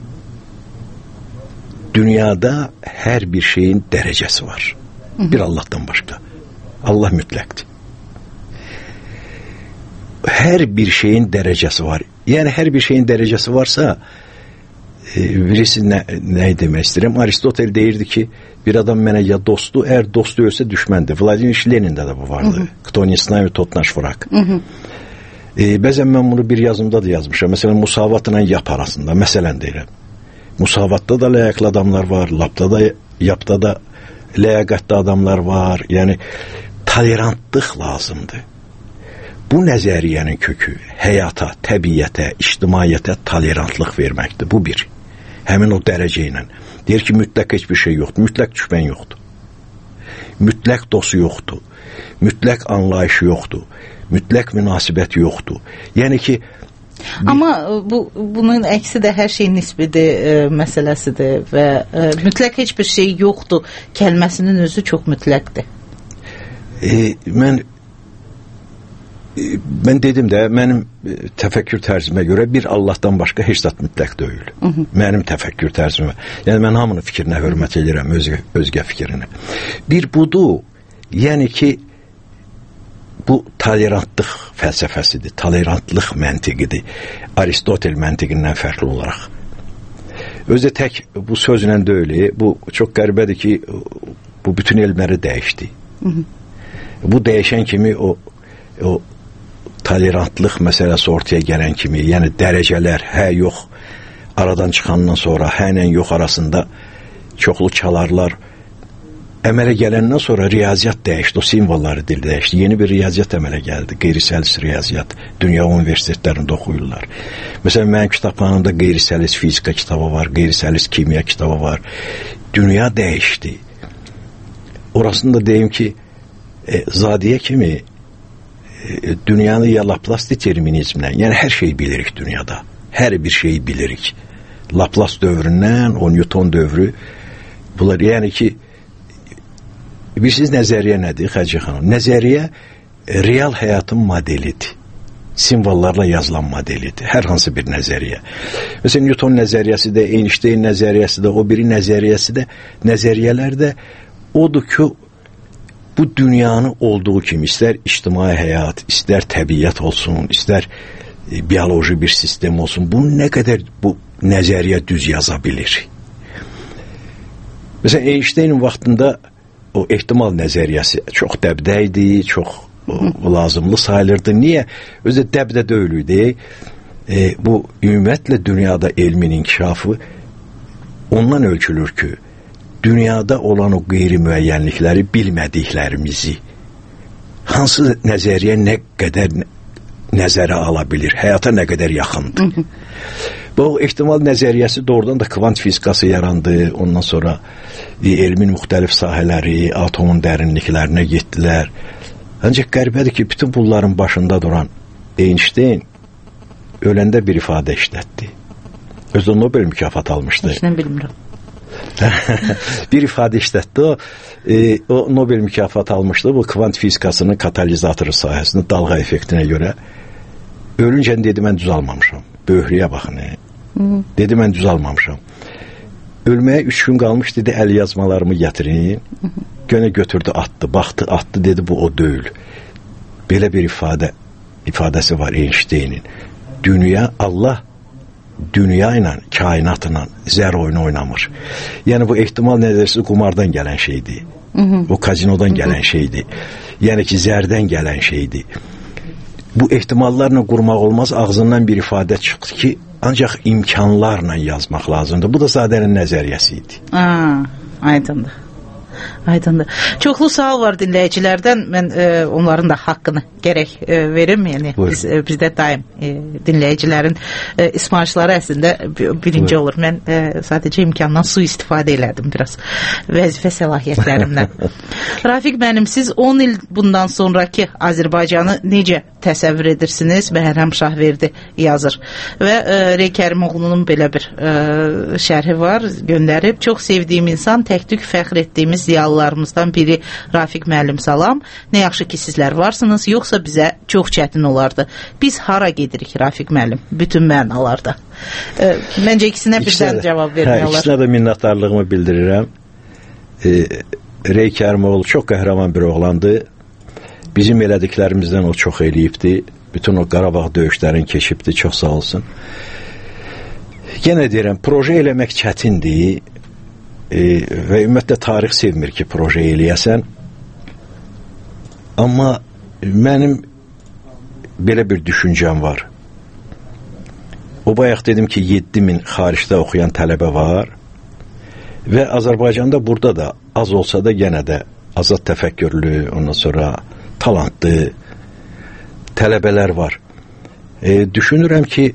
dünyada hər bir şeyin dərəcəsi var. Bir Allahdan başqa. Allah mütləqdir. Hər bir şeyin dərəcəsi var. Yəni hər bir şeyin dərəcəsi varsa, e, birisi nə, nə demək istəyirəm? Aristotel deyirdi ki, bir adam mənə ya dostu, əgər dostu ölsə düşməndir. Vladimir Lenində də bu vardı. Kto не с нами, тот наш враг. E, bəzən mən bunu bir yazımda da yazmışam. Məsələn, musavatla yap arasında. Məsələn deyirəm. Musavatda da ləyaqlı adamlar var, lapda da, yapda da ləyaqətli adamlar var. Yəni, tolerantlıq lazımdır. Bu nəzəriyyənin kökü həyata, təbiyyətə, ictimaiyyətə tolerantlıq verməkdir. Bu bir. Həmin o dərəcə ilə. Deyir ki, mütləq heç bir şey yoxdur. Mütləq düşmən yoxdur. Mütləq dostu yoxdur. Mütləq anlayışı yoxdur. Mütləq münasibəti yoxdur. Yəni ki, amma bu bunun əksi də hər şey nisbidir e, məsələsidir və e, mütləq heç bir şey yoxdur kəlməsinin özü çox mütləqdir. E, mən mən dedim də, mənim təfəkkür tərzimə görə bir Allahdan başqa heç zat mütləq deyil. Hı -hı. Mənim təfəkkür tərzimə. Yəni mən hamının fikrinə hörmət edirəm, özgə, özgə fikrinə. Bir budur, yəni ki, bu tolerantlıq fəlsəfəsidir, tolerantlıq məntiqidir. Aristotel məntiqindən fərqli olaraq. Özü tək bu sözlə deyil, bu çox qəribədir ki, bu bütün elmləri dəyişdi. Hı -hı. Bu dəyişən kimi o, o tolerantlıq məsələsi ortaya gələn kimi, yəni dərəcələr, hə, yox, aradan çıxandan sonra hə ilə yox arasında çoxlu çalarlar əmələ gələndən sonra riyaziyyat dəyişdi, o simvolları dil dəyişdi. Yeni bir riyaziyyat əmələ gəldi, qeyri-səlis riyaziyyat. Dünya universitetlərində oxuyurlar. Məsələn, mənim kitabxanamda qeyri-səlis fizika kitabı var, qeyri-səlis kimya kitabı var. Dünya dəyişdi. Orasını da deyim ki, e, Zadiyə kimi dünyanı ya Laplace determinizmlə, yəni hər şeyi bilirik dünyada. Hər bir şeyi bilirik. Laplace dövründən o Newton dövrü, bunlar yəni ki, bilirsiniz nəzəriyyə nədir, Xədicə xanım? Nəzəriyyə real həyatın modelidir. Simvollarla yazılan modelidir. Hər hansı bir nəzəriyyə. Məsələn, Newton nəzəriyyəsi də, Einstein nəzəriyyəsi də, o biri nəzəriyyəsi də, nəzəriyyələr də odur ki, bu dünyanı olduğu kimi, istər ictimai həyat, istər təbiət olsun, istər e, bioloji bir sistem olsun, bunu nə qədər bu nəzəriyyə düz yaza bilir. Məsələn, Einsteinin vaxtında o ehtimal nəzəriyyəsi çox dəbdə idi, çox o, lazımlı sayılırdı. Niyə? Özü dəbdə deyil idi. E, bu ümumiyyətlə dünyada elmin inkişafı ondan ölçülür ki, dünyada olan o qeyri-müəyyənlikləri bilmədiklərimizi hansı nəzəriyyə nə qədər nəzərə ala bilir, həyata nə qədər yaxındır. Bu ehtimal nəzəriyyəsi doğrudan da kvant fizikası yarandı. Ondan sonra e, elmin müxtəlif sahələri, atomun dərinliklərinə getdilər. Ancaq qəribədir ki, bütün bunların başında duran Einstein öləndə bir ifadə işlətdi. Özü Nobel mükafat almışdı. Heç nə bilmirəm. Bir ifadə işlətdi o. E, o Nobel mükafat almışdı. Bu kvant fizikasının katalizatoru sahəsində dalğa effektinə görə. Ölüncə dedi, mən düz almamışam. Böyüklüyə baxın. Hı. Dedi, mən düz almamışam. Ölməyə üç gün qalmış, dedi, əl yazmalarımı gətirin. Gönə götürdü, atdı, baxdı, atdı, dedi, bu o deyil. Belə bir ifadə, ifadəsi var Einstein'in. Dünya, Allah dünya ilə, kainatla zər oyunu oynamır. Yəni bu ehtimal nəzərisi qumardan gələn şeydir. Hı -hı. O kazinodan gələn hı -hı. şeydir. Yəni ki, zərdən gələn şeydir. Bu ehtimallarla qurmaq olmaz, ağzından bir ifadə çıxdı ki, ancaq imkanlarla yazmaq lazımdır. Bu da Zadənin nəzəriyyəsi idi. Aa, aydındır. Aydındır. Çoxlu sual var dinləyicilərdən. Mən e, onların da haqqını gərək e, verim. Yəni biz, e, bizdə daim e, dinləyicilərin e, ismarışları əslində birinci Buyur. olur. Mən e, sadəcə imkandan su istifadə elədim biraz. Vəzifə səlahiyyətlərimdən. Rafiq müəllim, siz on il bundan sonraki Azərbaycanı necə təsəvvür edirsiniz? Bəhərəm Şahverdi yazır. Və e, Rey Kərimoğlu'nun belə bir e, şərhi var, göndərib. Çox sevdiyim insan, tək-tük fəxr etdiyimiz ziyalılarımızdan biri Rafiq müəllim, salam. Nə yaxşı ki sizlər varsınız, yoxsa bizə çox çətin olardı. Biz hara gedirik Rafiq müəllim? Bütün mənalarda. E, məncə ikisinə birdən cavab vermək olar. Hə, ikisinə də minnətdarlığımı bildirirəm. E, Rey Kərimoğlu çox qəhrəman bir oğlandı. Bizim elədiklərimizdən o çox eləyibdi. Bütün o Qarabağ döyüşlərini keçibdi. Çox sağ olsun. Yenə deyirəm, proje eləmək çətindir. E, və ümumiyyətlə tarix sevmir ki, proje eləyəsən. Amma mənim belə bir düşüncəm var. O bayaq dedim ki, yeddi min xaricdə oxuyan tələbə var və Azərbaycanda burada da az olsa da yenə də azad təfəkkürlü, ondan sonra talantlı tələbələr var. E, düşünürəm ki,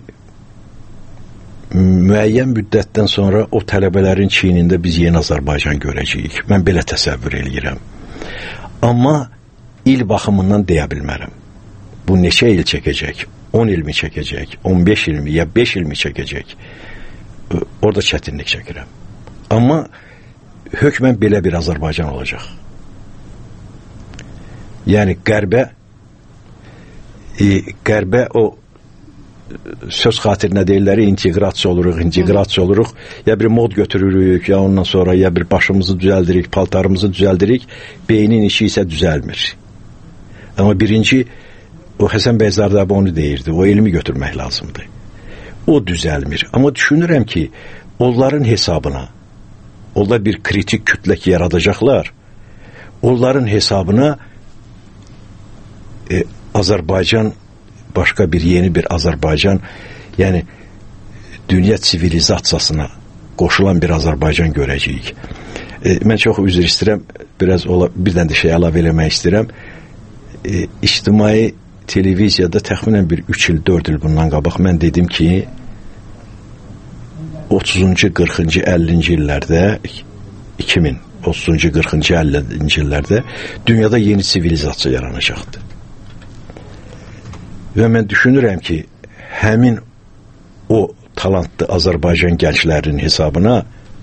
müəyyən müddətdən sonra o tələbələrin çiynində biz yeni Azərbaycan görəcəyik. Mən belə təsəvvür eləyirəm. Amma il baxımından deyə bilmərəm. Bu neçə il çəkəcək? on il mi çəkəcək? on beş il mi? Ya beş il mi çəkəcək? Orada çətinlik çəkirəm. Amma hökmən belə bir Azərbaycan olacaq. Yəni qərbə e, qərbə o söz xatirinə deyirlər, inteqrasiya oluruq, inteqrasiya oluruq, ya bir mod götürürük, ya ondan sonra ya bir başımızı düzəldirik, paltarımızı düzəldirik, beynin işi isə düzəlmir. Amma birinci, o Həsən bəy Zardabi onu deyirdi, o elmi götürmək lazımdır. O düzəlmir. Amma düşünürəm ki, onların hesabına, onlar bir kritik kütlək yaradacaqlar, onların hesabına e, Azərbaycan, başqa bir yeni bir Azərbaycan, yəni dünya sivilizasiyasına qoşulan bir Azərbaycan görəcəyik. E, mən çox üzr istəyirəm, biraz ola, birdən də şey əlavə eləmək istəyirəm. E, ictimai televiziyada təxminən bir üç il, dörd il bundan qabaq mən dedim ki, otuzuncu, qırxıncı, əllinci illərdə, iki min otuzuncu, qırxıncı, əllinci illərdə dünyada yeni sivilizasiya yaranacaqdır. Və mən düşünürəm ki, həmin o talantlı Azərbaycan gənclərinin hesabına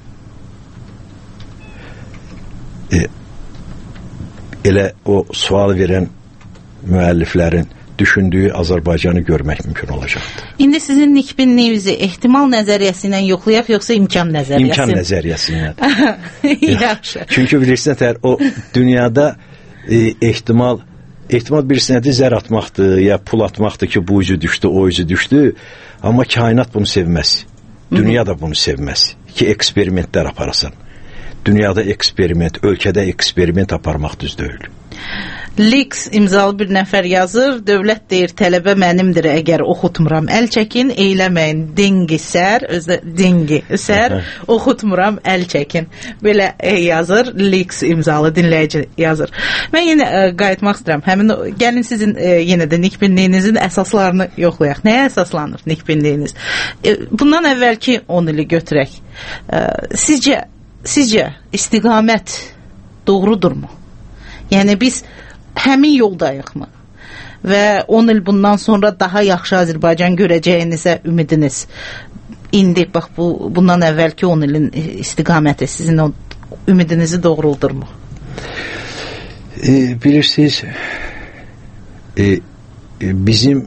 e, elə o sual verən müəlliflərin düşündüyü Azərbaycanı görmək mümkün olacaqdır. İndi sizin nikbinliğinizi ehtimal nəzəriyyəsi ilə yoxlayaq, yoxsa imkan nəzəriyyəsi? İmkan nəzəriyyəsi ilə. Yaxşı. Çünki bilirsən, o dünyada e, ehtimal ehtimal birisинədir zər atmaqdır, ya pul atmaqdır ki, bu üzü düşdü, o üzü düşdü. Amma kainat bunu sevməz. Dünya da bunu sevməz. Ki, eksperimentlər aparasan. Dünyada eksperiment, ölkədə eksperiment aparmaq düz deyil. Leaks imzalı bir nəfər yazır. Dövlət deyir, tələbə mənimdir, əgər oxutmuram əl çəkin, eyləməyin, dengi sər, özdə dengi sər, oxutmuram əl çəkin. Belə e, yazır, Leaks imzalı dinləyici yazır. Mən yenə e, qayıtmaq istəyirəm. Həmin gəlin sizin e, yenə də nikbinliyinizin əsaslarını yoxlayaq. Nəyə əsaslanır nikbinliyiniz? E, bundan əvvəlki on ili götürək. E, sizcə, sizcə istiqamət doğrudurmu? Yəni biz həmin yoldayıq mı? Və on il bundan sonra daha yaxşı Azərbaycan görəcəyinizə ümidiniz. İndi bax bu bundan əvvəlki on ilin istiqaməti sizin o ümidinizi doğruldurmu? E, bilirsiniz, e, e, bizim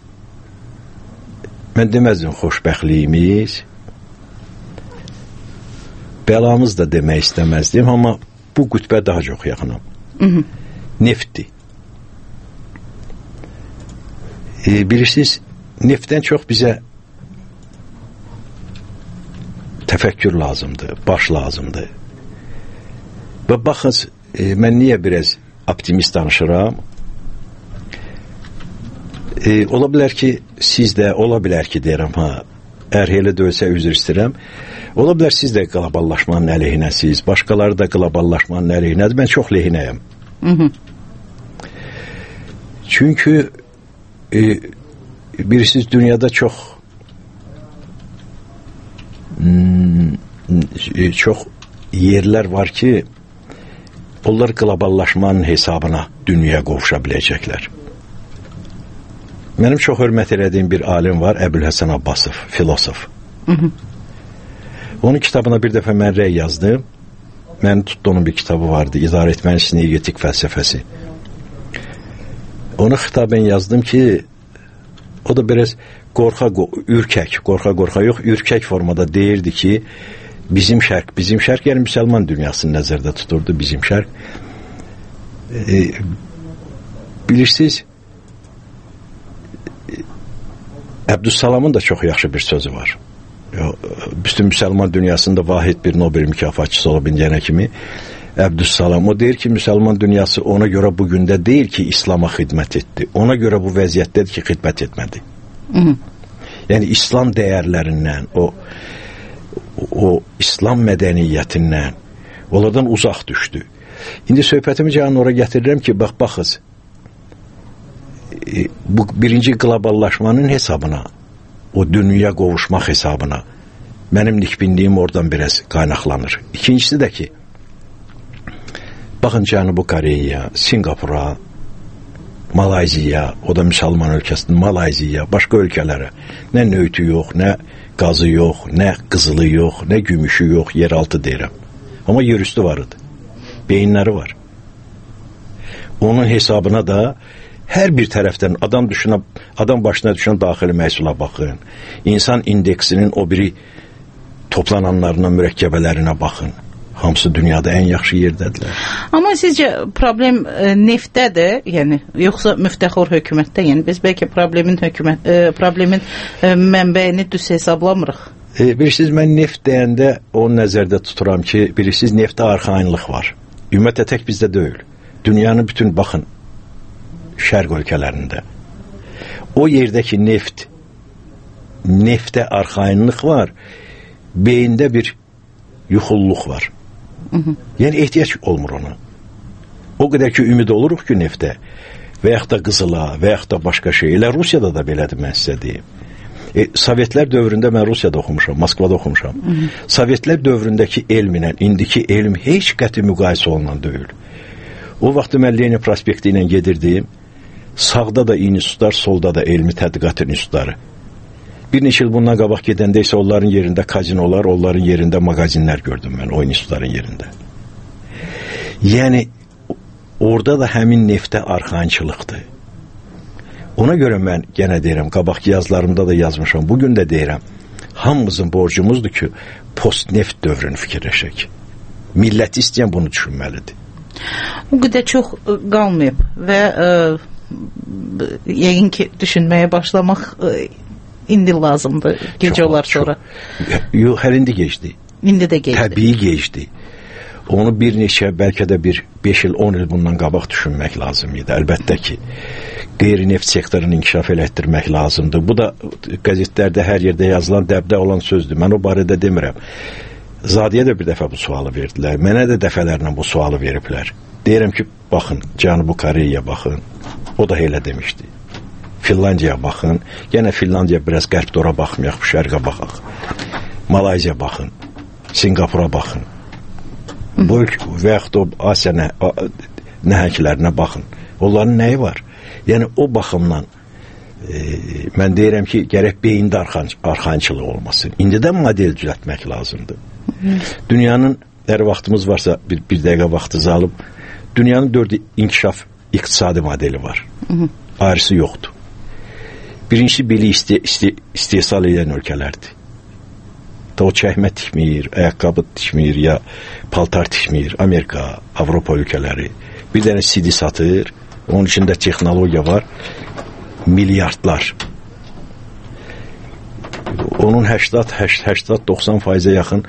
mən deməzdim xoşbəxtliyimiz, bəlamız da demək istəməzdim, amma bu qütbə daha çox yaxınam. Hı-hı. Neftdir. E, bilirsiniz, neftdən çox bizə təfəkkür lazımdır, baş lazımdır. Və baxınız, e, mən niyə biraz optimist danışıram? E, ola bilər ki, siz də, ola bilər ki, deyirəm, ha, əgər elə döysə üzr istəyirəm, ola bilər siz də qloballaşmanın əleyhinəsiz, başqaları da qloballaşmanın əleyhinədir, mən çox lehinəyəm. Hı-hı. Çünkü e, birisiz dünyada çok hmm, çok yerler var ki onlar globallaşmanın hesabına dünyaya qovuşa biləcəklər. Mənim çox hörmət elədiyim bir alim var, Əbülhəsən Abbasov, filosof. Hı-hı. Onun kitabına bir dəfə mən rəy yazdım. Mənim tutduğum bir kitabı vardı, İdarə etmənin sinegetik fəlsəfəsi. Onu xitaben yazdım ki, o da biraz qorxa, ürkək, qorxa qorxa yox, ürkək formada deyirdi ki, bizim şərq, bizim şərq, yəni müsəlman dünyasını nəzərdə tuturdu bizim şərq. E, bilirsiniz, Əbdüssalamın da çox yaxşı bir sözü var. Bütün müsəlman dünyasında vahid bir Nobel mükafatçısı olub indiyənə kimi Əbdüssalam, o deyir ki, müsəlman dünyası ona görə bugündə deyil ki, İslama xidmət etdi. Ona görə bu vəziyyətdədir ki, xidmət etmədi. Hı-hı. Yəni, İslam dəyərlərindən, o, o İslam mədəniyyətindən, onlardan uzaq düşdü. İndi söhbətimi canı ora gətirirəm ki, bax, baxız, e, bu birinci qloballaşmanın hesabına, o dünya qovuşmaq hesabına mənim nikbinliyim oradan biraz qaynaqlanır. İkincisi də ki, baxın Cənubi Koreya, Singapura, Malayziya, o da müsəlman ölkəsinin Malayziya, başqa ölkələrə nə nöyti yox, nə qazı yox, nə qızılı yox, nə gümüşü yox, yeraltı deyirəm. Amma yerüstü var idi. Beyinləri var. Onun hesabına da hər bir tərəfdən adam düşünə, adam başına düşən daxili məhsula baxın. İnsan indeksinin o biri toplananlarına, mürəkkəbələrinə baxın. Hamısı dünyada ən yaxşı yerdədirlər. Amma sizcə problem e, neftdədir, yəni yoxsa müftəxor hökumətdə? Yəni biz bəlkə problemin hökumət e, problemin e, mənbəyini düz hesablamırıq. E, bilirsiniz, mən neft deyəndə onu nəzərdə tuturam ki, bilirsiniz, neftdə arxayınlıq var. Ümumiyyətlə tək bizdə deyil. Dünyanın bütün baxın şərq ölkələrində. O yerdəki neft, neftə arxayınlıq var, beyində bir yuxulluq var. Hı -hı. Yəni ehtiyac olmur ona. O qədər ki ümid oluruq ki neftə və yaxud da qızıla və yaxud da başqa şey. Elə Rusiyada da belədir, mən sizə deyim. E, Sovetlər dövründə mən Rusiyada oxumuşam, Moskvada oxumuşam. Hı -hı. Sovetlər dövründəki elmlə indiki elm heç qəti müqayisə olunan deyil. O vaxt mən Lenin prospekti ilə gedirdim. Sağda da institutlar, solda da elmi tədqiqat institutları. Bir neçə il bundan qabaq gedəndə isə onların yerində kazinolar, onların yerində magazinlər gördüm mən o institutların yerində. Yəni orada da həmin neftə arxayınçılıqdır. Ona görə mən yenə deyirəm, qabaqki yazılarımda da yazmışam, bugün də deyirəm, hamımızın borcumuzdur ki, post-neft dövrünü fikirləşək. Millət istəyən bunu düşünməlidir. O qədər çox qalmayıb və e, yəqin ki düşünməyə başlamaq e, indi lazımdır, gecə olar sonra. Yox, hər indi geçdi. İndi də geçdi. Təbii geçdi. onu bir neçə, bəlkə də bir beş il, on il bundan qabaq düşünmək lazım idi. Əlbəttə ki, qeyri-neft sektorunu inkişaf elətdirmək lazımdır. Bu da qəzetlərdə hər yerdə yazılan, dəbdə olan sözdür. Mən o barədə demirəm. Zadiyə də bir dəfə bu sualı verdilər. Mənə də dəfələrlə bu sualı veriblər. Deyirəm ki, baxın, Cənubi Koreyaya baxın. O da elə demişdi. Finlandiyaya baxın. Yenə Finlandiya biraz qərbdə ora baxmayaq, şərqə baxaq. Malayziya baxın. Singapura baxın. Bu və yaxud o Asiya nə, nəhənglərinə baxın. Onların nəyi var? Yəni o baxımdan e, mən deyirəm ki, gərək beyində arxan, arxançılıq olmasın. İndidən model düzəltmək lazımdır. Hı. Dünyanın, hər vaxtımız varsa bir, bir dəqiqə vaxtınızı alıb, dünyanın dörd inkişaf iqtisadi modeli var. Hı. Ayrısı yoxdur. Birincisi beli iste, iste, istehsal edən ölkələrdir. Da o çəkmə tikmir, ayaqqabı tikmir, ya paltar tikmir. Amerika, Avropa ölkələri bir dənə C D satır, onun içində texnologiya var, milyardlar. Onun səksən doxsan faizə yaxın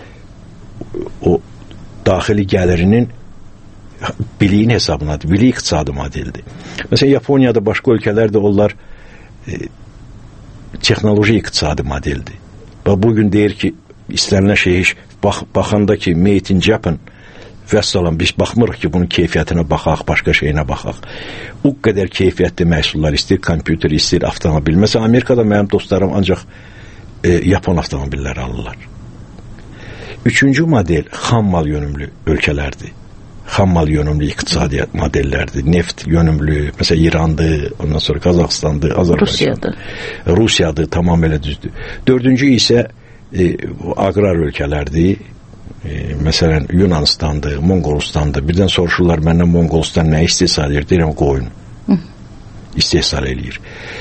o daxili gəlirinin biliyin hesabınadır, bilik iqtisadi modeldir. Məsələn, Yaponiyada, başqa ölkələrdə onlar e, texnoloji iqtisadi modeldir. Və bugün deyir ki, istənilən şey iş, bax, baxanda ki, made in Japan, vəssalam, biz baxmırıq ki, bunun keyfiyyətinə baxaq, başqa şeyinə baxaq. O qədər keyfiyyətli məhsullar istəyir, kompüter istəyir, avtomobil. Məsələn, Amerikada mənim dostlarım ancaq e, Yapon avtomobilləri alırlar. Üçüncü model xammal yönümlü ölkələrdir. Xammal yönümlü iqtisadiyyat modellərdir. Neft yönümlü, məsələn, İrandır, ondan sonra Qazaxıstandır, Azərbaycan. Rusiyadır. Rusiyadır, tamam elə düzdür. Dördüncü isə e, aqrar ölkələrdir. E, məsələn, Yunanistandır, Monqolistandır. Birdən soruşurlar məndən Monqolistan nə istehsal edir? Deyirəm, qoyun. Hı. İstehsal eləyir.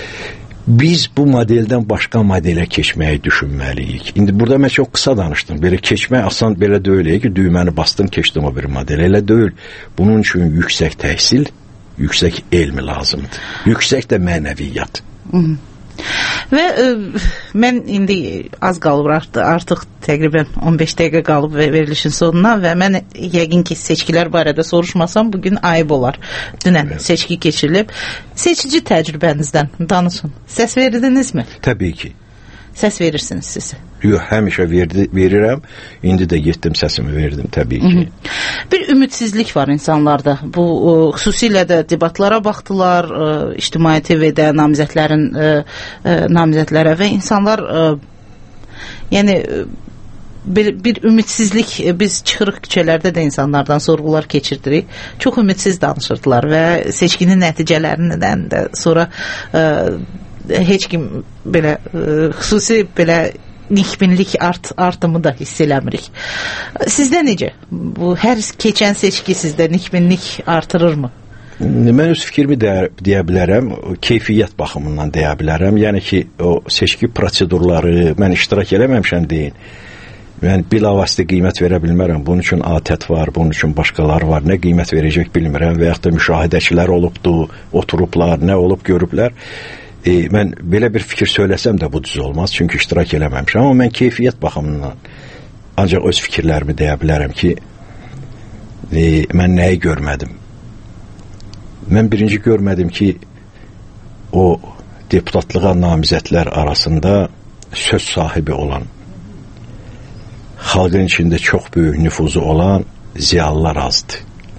Biz bu modeldən başqa modelə keçməyi düşünməliyik. İndi burada mən çox qısa danışdım. Belə keçmək asan belə deyil ki, düyməni bastın, keçdim o bir model. Elə deyil. Bunun üçün yüksək təhsil, yüksək elmi lazımdır. Yüksək də mənəviyyat. Hı. Və ə, mən indi az qalıb artıq, artıq təqribən on beş dəqiqə qalıb verilişin sonuna və mən yəqin ki, seçkilər barədə soruşmasam bugün ayıb olar. Dünən evet. Seçki keçirilib. Seçici təcrübənizdən danışın. Səs verdinizmi? Təbii ki. Səs verirsiniz siz? Yox, həmişə verdi, verirəm. İndi də getdim, səsimi verdim, təbii ki. Hı-hı. Bir ümidsizlik var insanlarda. Bu ə, xüsusilə də debatlara baxdılar, ə, İctimai T V-də namizədlərin ə, ə, namizədlərə və insanlar ə, yəni bir, bir ümidsizlik, biz çıxırıq küçələrdə də insanlardan sorğular keçirdirik. Çox ümidsiz danışırdılar və seçkinin nəticələrindən də sonra ə, heç kim belə ə, xüsusi belə nikbinlik art, artımı da hiss eləmirik. Sizdə necə? Bu hər keçən seçki sizdə nikbinlik artırırmı? Mən öz fikrimi deyə, deyə bilərəm, keyfiyyət baxımından deyə bilərəm. Yəni ki, o seçki prosedurları mən iştirak eləməmişəm deyin. Mən bilavasitə qiymət verə bilmərəm. Bunun üçün A T E T var, bunun üçün başqaları var. Nə qiymət verəcək bilmirəm və yaxud da müşahidəçilər olubdu, oturublar, nə olub görüblər. E, mən belə bir fikir söyləsəm də bu düz olmaz, çünki iştirak eləməmişəm. Amma mən keyfiyyət baxımından ancaq öz fikirlərimi deyə bilərəm ki, e, mən nəyi görmədim? Mən birinci görmədim ki, o deputatlığa namizədlər arasında söz sahibi olan, xalqın içində çox böyük nüfuzu olan ziyalılar azdır.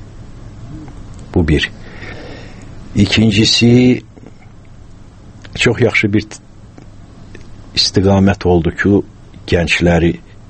Bu bir. İkincisi, çox yaxşı bir istiqamət oldu ki, gəncləri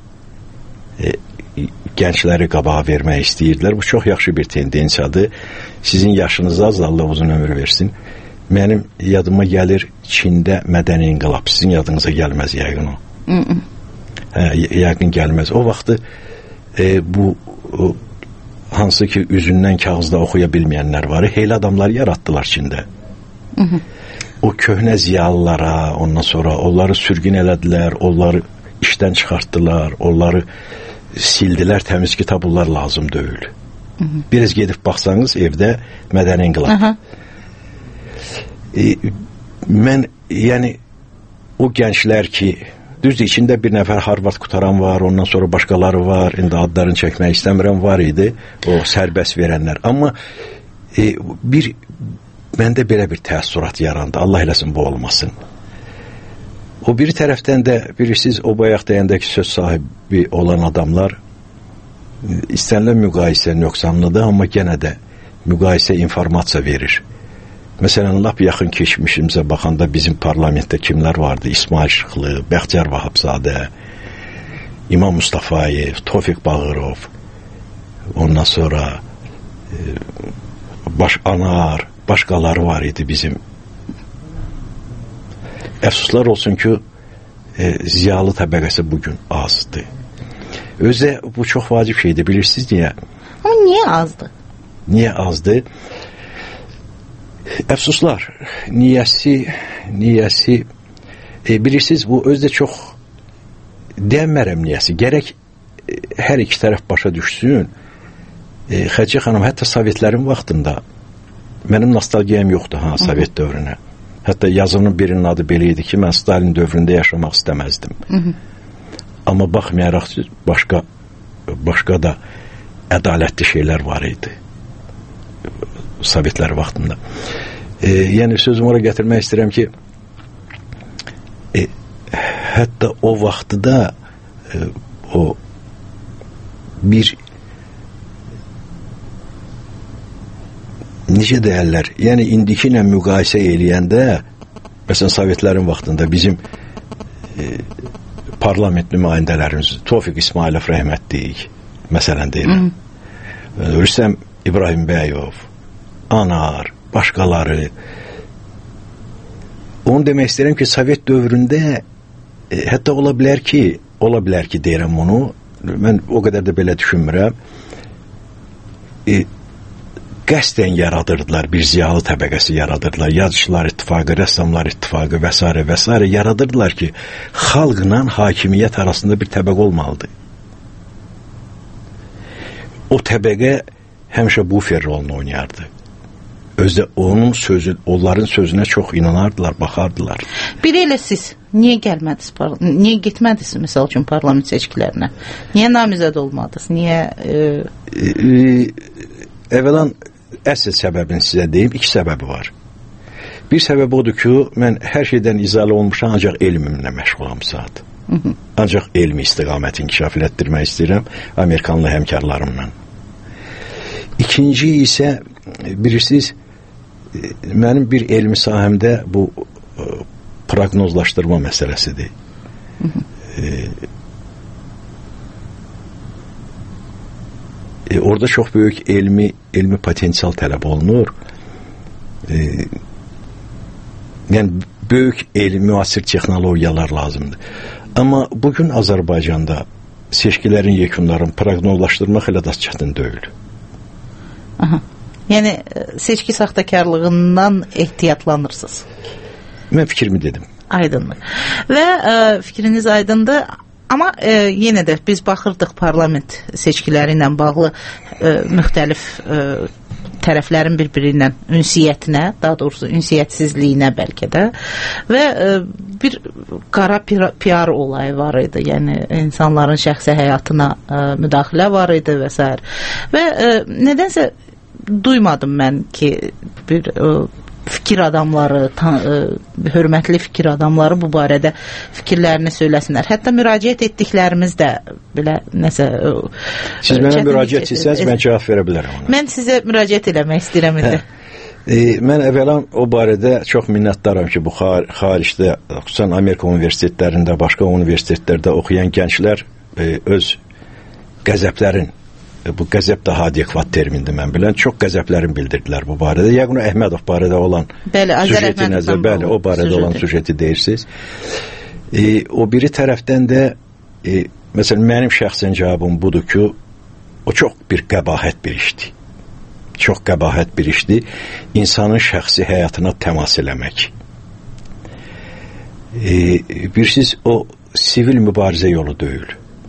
e, gəncləri qabağa vermək istəyirdilər. Bu çox yaxşı bir tendensiyadır. Sizin yaşınız az, Allah uzun ömür versin. Mənim yadıma gəlir Çində mədəni inqilab. Sizin yadınıza gəlməz yəqin o. Hə, yəqin gəlməz. O vaxtı e, bu o, hansı ki üzündən kağızda oxuya bilməyənlər var. Heyli adamlar yaratdılar Çində. Hı -hı. O köhnə ziyalılara, ondan sonra onları sürgün elədilər, onları işdən çıxartdılar, onları sildilər, təmiz kitablar lazım deyil. Hı -hı. Biraz gedib baxsanız evdə mədəni inqilab. E, mən, yəni o gənclər ki, Düzdür, içində bir nəfər Harvard qutaran var, ondan sonra başqaları var, indi adlarını çəkmək istəmirəm, var idi o sərbəst verənlər. Amma e, bir məndə belə bir təəssürat yarandı, Allah eləsin bu olmasın. O bir tərəfdən də bilirsiniz, o bayaq deyəndəki söz sahibi olan adamlar istənilən müqayisə nöqsanlıdır, amma yenə də müqayisə informasiya verir. Məsələn, lap yaxın keçmişimizə baxanda bizim parlamentdə kimlər vardı? İsmail Şıxlı, Bəxtiyar Vahabzadə, İmam Mustafayev, Tofiq Bağırov, ondan sonra e, baş anar, başqaları var idi bizim. Əfsuslar olsun ki, e, ziyalı təbəqəsi bugün azdır. Özə bu çox vacib şeydir, bilirsiniz niyə? Amma niyə azdır? Niyə azdır? Əfsuslar, niyəsi, niyəsi, e, bilirsiniz, bu özdə çox deyəmərəm niyəsi. Gərək e, hər iki tərəf başa düşsün. E, Xəcə xanım, hətta Sovetlərin vaxtında mənim nostalgiyam yoxdur ha, Sovet dövrünə. Hətta yazının birinin adı belə idi ki, mən Stalin dövründə yaşamaq istəməzdim. Hı -hı. Amma baxmayaraq başqa, başqa da ədalətli şeylər var idi. Sovetlər vaxtında. E, yəni sözümü ora gətirmək istəyirəm ki, e, hətta o vaxtda e, o bir necə deyərlər, yəni indiki ilə müqayisə eləyəndə, məsələn Sovetlərin vaxtında bizim e, parlament nümayəndələrimiz Tofiq İsmailov rəhmətlik, məsələn deyirəm, Rüstəm İbrahim Bəyov, Anar, başqaları. Onu demək istəyirəm ki, Sovet dövründə e, hətta ola bilər ki, ola bilər ki, deyirəm onu, mən o qədər də belə düşünmürəm, e, qəsdən yaradırdılar, bir ziyalı təbəqəsi yaradırdılar, yazıçılar ittifaqı, rəssamlar ittifaqı və s. və s. yaradırdılar ki, xalqla hakimiyyət arasında bir təbəqə olmalıdır. O təbəqə həmişə bufer rolunu oynayardı. Özdə onun sözü, onların sözünə çox inanardılar, baxardılar. Bir elə siz, niyə gəlmədiniz, niyə getmədiniz misal üçün parlament seçkilərinə? Niyə namizəd olmadınız? Niyə... E... E, e, əvvəlan, əsl səbəbini sizə deyim, iki səbəbi var. Bir səbəb odur ki, mən hər şeydən izalə olmuşam, ancaq elmimlə məşğulam saat. Hı -hı. Ancaq elmi istiqaməti inkişaf etdirmək istəyirəm Amerikanlı həmkarlarımla. İkinci isə, bilirsiniz, mənim bir elmi sahəmdə bu proqnozlaşdırma məsələsidir. Hı -hı. E, e, orada çox böyük elmi, elmi potensial tələb olunur. E, yəni, böyük elmi, müasir texnologiyalar lazımdır. Amma bugün Azərbaycanda seçkilərin yekunlarını proqnozlaşdırmaq elə də çətin deyil. Aha. Yəni, seçki saxtakarlığından ehtiyatlanırsınız. Mən fikrimi dedim. Aydındır. Və e, fikriniz aydındır. Amma e, yenə də biz baxırdıq parlament seçkiləri ilə bağlı e, müxtəlif e, tərəflərin bir-biri ilə ünsiyyətinə, daha doğrusu ünsiyyətsizliyinə bəlkə də və e, bir qara P R olayı var idi. Yəni insanların şəxsi həyatına e, müdaxilə var idi və s. Və e, nədənsə duymadım mən ki bir e, fikir adamları, tan, e, hörmətli fikir adamları bu barədə fikirlərini söyləsinlər. Hətta müraciət etdiklərimiz də belə nəsə... E, Siz mənə müraciət etsəniz, mən cavab verə bilərəm ona. Mən sizə müraciət eləmək istəyirəm indi. E, mən əvvəlan o barədə çox minnətdaram ki, bu xar xaricdə, xüsusən Amerika universitetlərində, başqa universitetlərdə oxuyan gənclər e, öz qəzəblərin, bu qəzəb daha adekvat termindir mən bilən, çox qəzəblərin bildirdilər bu barədə. Yəqin Əhmədov barədə olan sujeti nəzər, bəli, o barədə sujeti. olan sujeti deyirsiniz. E, o biri tərəfdən də e, məsələn, mənim şəxsən cavabım budur ki, o çox bir qəbahət bir işdir. Çox qəbahət bir işdir. İnsanın şəxsi həyatına təmas eləmək. E, bilirsiniz, o sivil mübarizə yolu deyil.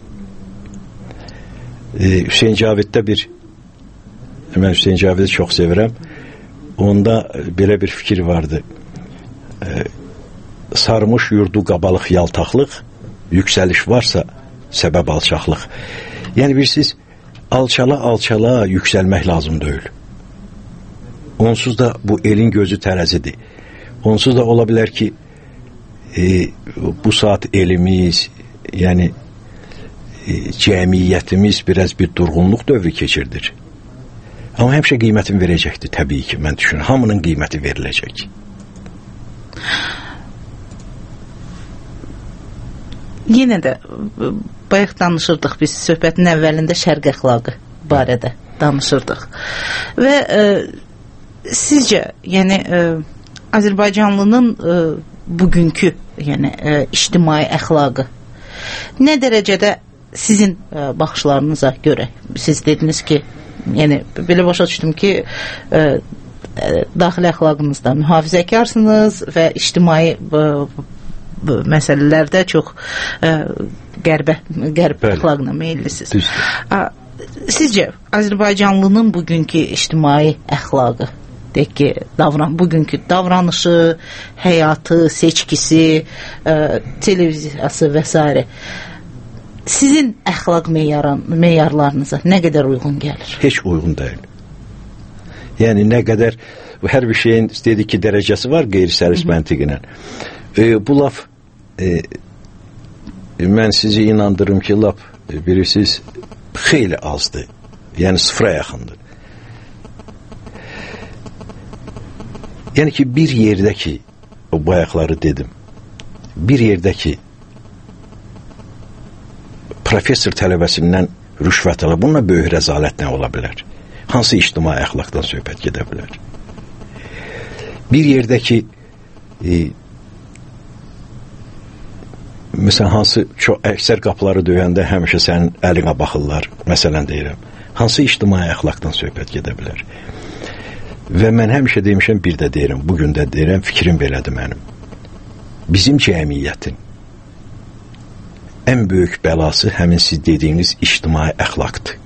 Ee, Hüseyin Caviddə bir mən Hüseyin Cavidi çox sevirəm. Onda belə bir fikir vardı. Ee, sarmış yurdu qabalıq yaltaqlıq, yüksəliş varsa, səbəb alçaqlıq. Yəni bilirsiniz, alçala-alçala yüksəlmək lazım deyil. Onsuz da bu elin gözü tərəzidir. Onsuz da ola bilər ki, e, bu saat elimiz, yəni e, cəmiyyətimiz biraz bir durğunluq dövrü keçirdir. Amma həmişə qiymətini verəcəkdir, təbii ki, mən düşünürəm. Hamının qiyməti veriləcək. Yenə də bayaq danışırdıq biz söhbətin əvvəlində şərq əxlaqı barədə danışırdıq. Və e, sizcə, yəni e, Azərbaycanlının e, bugünkü yəni e, ictimai əxlaqı nə dərəcədə sizin e, baxışlarınıza görə? Siz dediniz ki, yəni belə başa düşdüm ki, e, e, daxili əxlaqınızda mühafizəkarsınız və ictimai e, məsələlərdə çox ə, qərbə, qərb əxlaqına meyillisiniz. Sizcə Azərbaycanlının bugünkü ictimai əxlaqı, deyək ki, davran, bugünkü davranışı, həyatı, seçkisi, ə, televiziyası və s. sizin əxlaq meyaran, meyarlarınıza nə qədər uyğun gəlir? Heç uyğun deyil. Yəni nə qədər, hər bir şeyin dedik ki, dərəcəsi var qeyri-səlis məntiqinə. E, bu laf e, mən sizi inandırım ki, laf e, bilirsiniz xeyli azdır. Yəni sıfıra yaxındır. Yəni ki, bir yerdə ki, o bayaqları dedim, bir yerdə ki, professor tələbəsindən rüşvət alır, bununla böyük rəzalət nə ola bilər? Hansı ictimai əxlaqdan söhbət gedə bilər? Bir yerdə ki, e, məsələn, hansı çox əksər qapıları döyəndə həmişə sənin əlinə baxırlar, məsələn deyirəm. Hansı ictimai əxlaqdan söhbət gedə bilər? Və mən həmişə demişəm, bir də deyirəm, bugün də deyirəm, fikrim belədir mənim. Bizim cəmiyyətin ən böyük bəlası həmin siz dediyiniz ictimai əxlaqdır.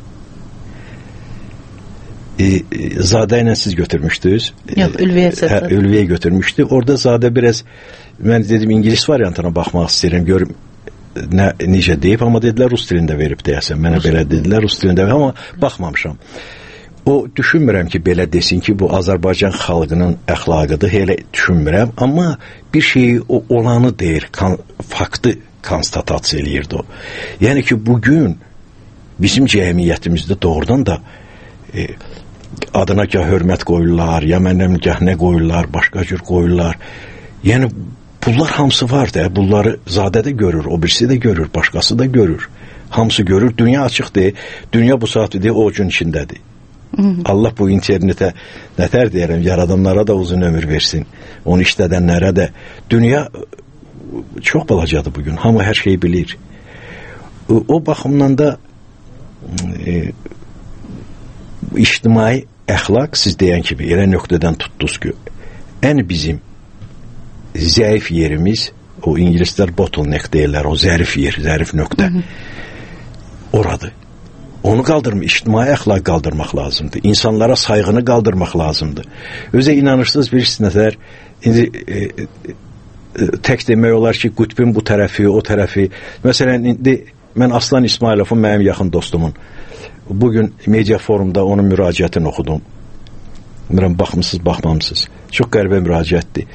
E, e, Zadə ilə siz götürmüşdünüz. Yox, Ülviyə hə, Ülviyə götürmüşdü. Orada Zadə biraz, mən dedim, İngilis variantına baxmaq istəyirəm, görüm nə, necə deyib, amma dedilər, Rus dilində verib deyəsən. Mənə belə dedilər, Rus dilində verib, amma baxmamışam. O, düşünmürəm ki, belə desin ki, bu Azərbaycan xalqının əxlaqıdır, elə düşünmürəm, amma bir şeyi, o olanı deyir, kan, faktı konstatasiya eləyirdi o. Yəni ki, bugün bizim cəmiyyətimizdə doğrudan da e, adına gah hörmət qoyurlar, ya məndən gah nə qoyurlar, başqa cür qoyurlar. Yəni, bunlar hamısı var da, bunları Zadə də görür, o birisi də görür, başqası da görür. Hamısı görür, dünya açıqdır, dünya bu saatdə o gün içindədir. Allah bu internetə nətər deyərəm, yaradanlara da uzun ömür versin, onu işlədənlərə də. Dünya çox balacadır bugün, hamı hər şeyi bilir. O, o baxımdan da e, ictimai əxlaq, siz deyən kimi, elə nöqtədən tutdunuz ki, ən bizim zəif yerimiz, o ingilislər bottleneck deyirlər, o zərif yer, zərif nöqtə, oradır. Onu qaldırmaq, ictimai əxlaq qaldırmaq lazımdır. İnsanlara sayğını qaldırmaq lazımdır. Özə inanırsınız, bilirsiniz nətər, indi e, e, tək demək olar ki, qütbün bu tərəfi, o tərəfi. Məsələn, indi mən Aslan İsmailovun mənim yaxın dostumun. Bugün media forumda onun müraciətini oxudum. Bilmirəm, baxmısınız, baxmamısınız. Çox qəribə müraciətdir.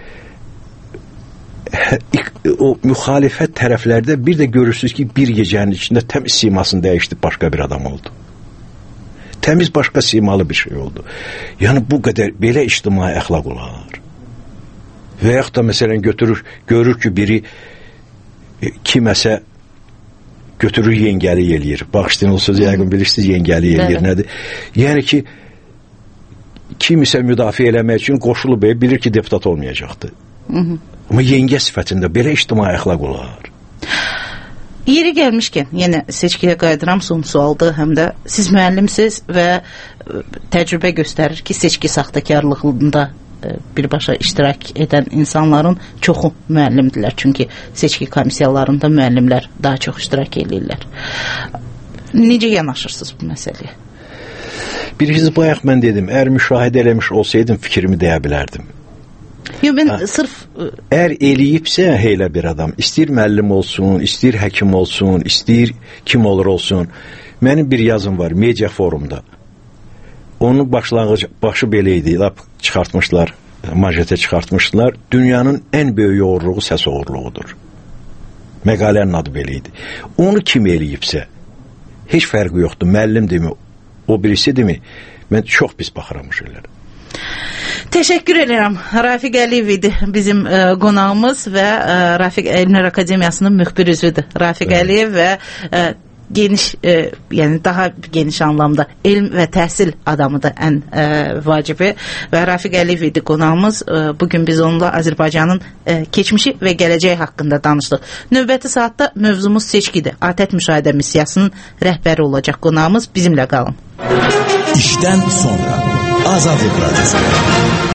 O müxalifət tərəflərdə bir də görürsünüz ki, bir gecənin içində təmiz simasını dəyişdi, başqa bir adam oldu. Təmiz başqa simalı bir şey oldu. Yəni bu qədər belə ictimai əxlaq olar. Və yaxud da məsələn götürür, görür ki, biri e, kiməsə götürür yengəli eləyir. Bağışlayın, o sözü yəqin bilirsiniz, yengəli eləyir nədir? Yəni ki, kimisə müdafiə eləmək üçün qoşulub, bilir ki, deputat olmayacaqdır. Hı -hı. Amma yengə sifətində belə ictimai əxlaq olar. Yeri gəlmişkən, yenə seçkiyə qayıdıram, son sualdır, həm də siz müəllimsiz və təcrübə göstərir ki, seçki saxtakarlığında birbaşa iştirak edən insanların çoxu müəllimdirlər. Çünki seçki komissiyalarında müəllimlər daha çox iştirak edirlər. Necə yanaşırsınız bu məsələyə? Bilirsiniz, bayaq mən dedim, əgər müşahidə eləmiş olsaydım, fikrimi deyə bilərdim. Yox, mən ha. sırf... Əgər eləyibsə elə bir adam, istəyir müəllim olsun, istəyir həkim olsun, istəyir kim olur olsun. Mənim bir yazım var, media forumda. Onun başlanğıc, başı belə idi, lap çıxartmışlar, manjetə çıxartmışlar. Dünyanın ən böyük oğurluğu səs oğurluğudur. Məqalənin adı belə idi. Onu kim eləyibsə, heç fərqi yoxdur, müəllimdirmi, o birisidirmi, mən çox pis baxıram bu şeylərə. Teşekkür ederim. Rafiq Əliyev idi bizim e, qonağımız və e, Rafiq Elmlər Akademiyasının müxbir üzvüdür. Rafiq evet. Əliyev və e, geniş, e, yəni daha geniş anlamda elm və təhsil adamıdır ən e, vacibi və Rafiq Əliyev idi qonağımız. E, bugün biz onunla Azərbaycanın e, keçmişi və gələcəyi haqqında danışdıq. Növbəti saatda mövzumuz seçkidir. ATƏT müşahidə missiyasının rəhbəri olacaq qonağımız. Bizimlə qalın. İşdən sonra Azadlıq Radyosu.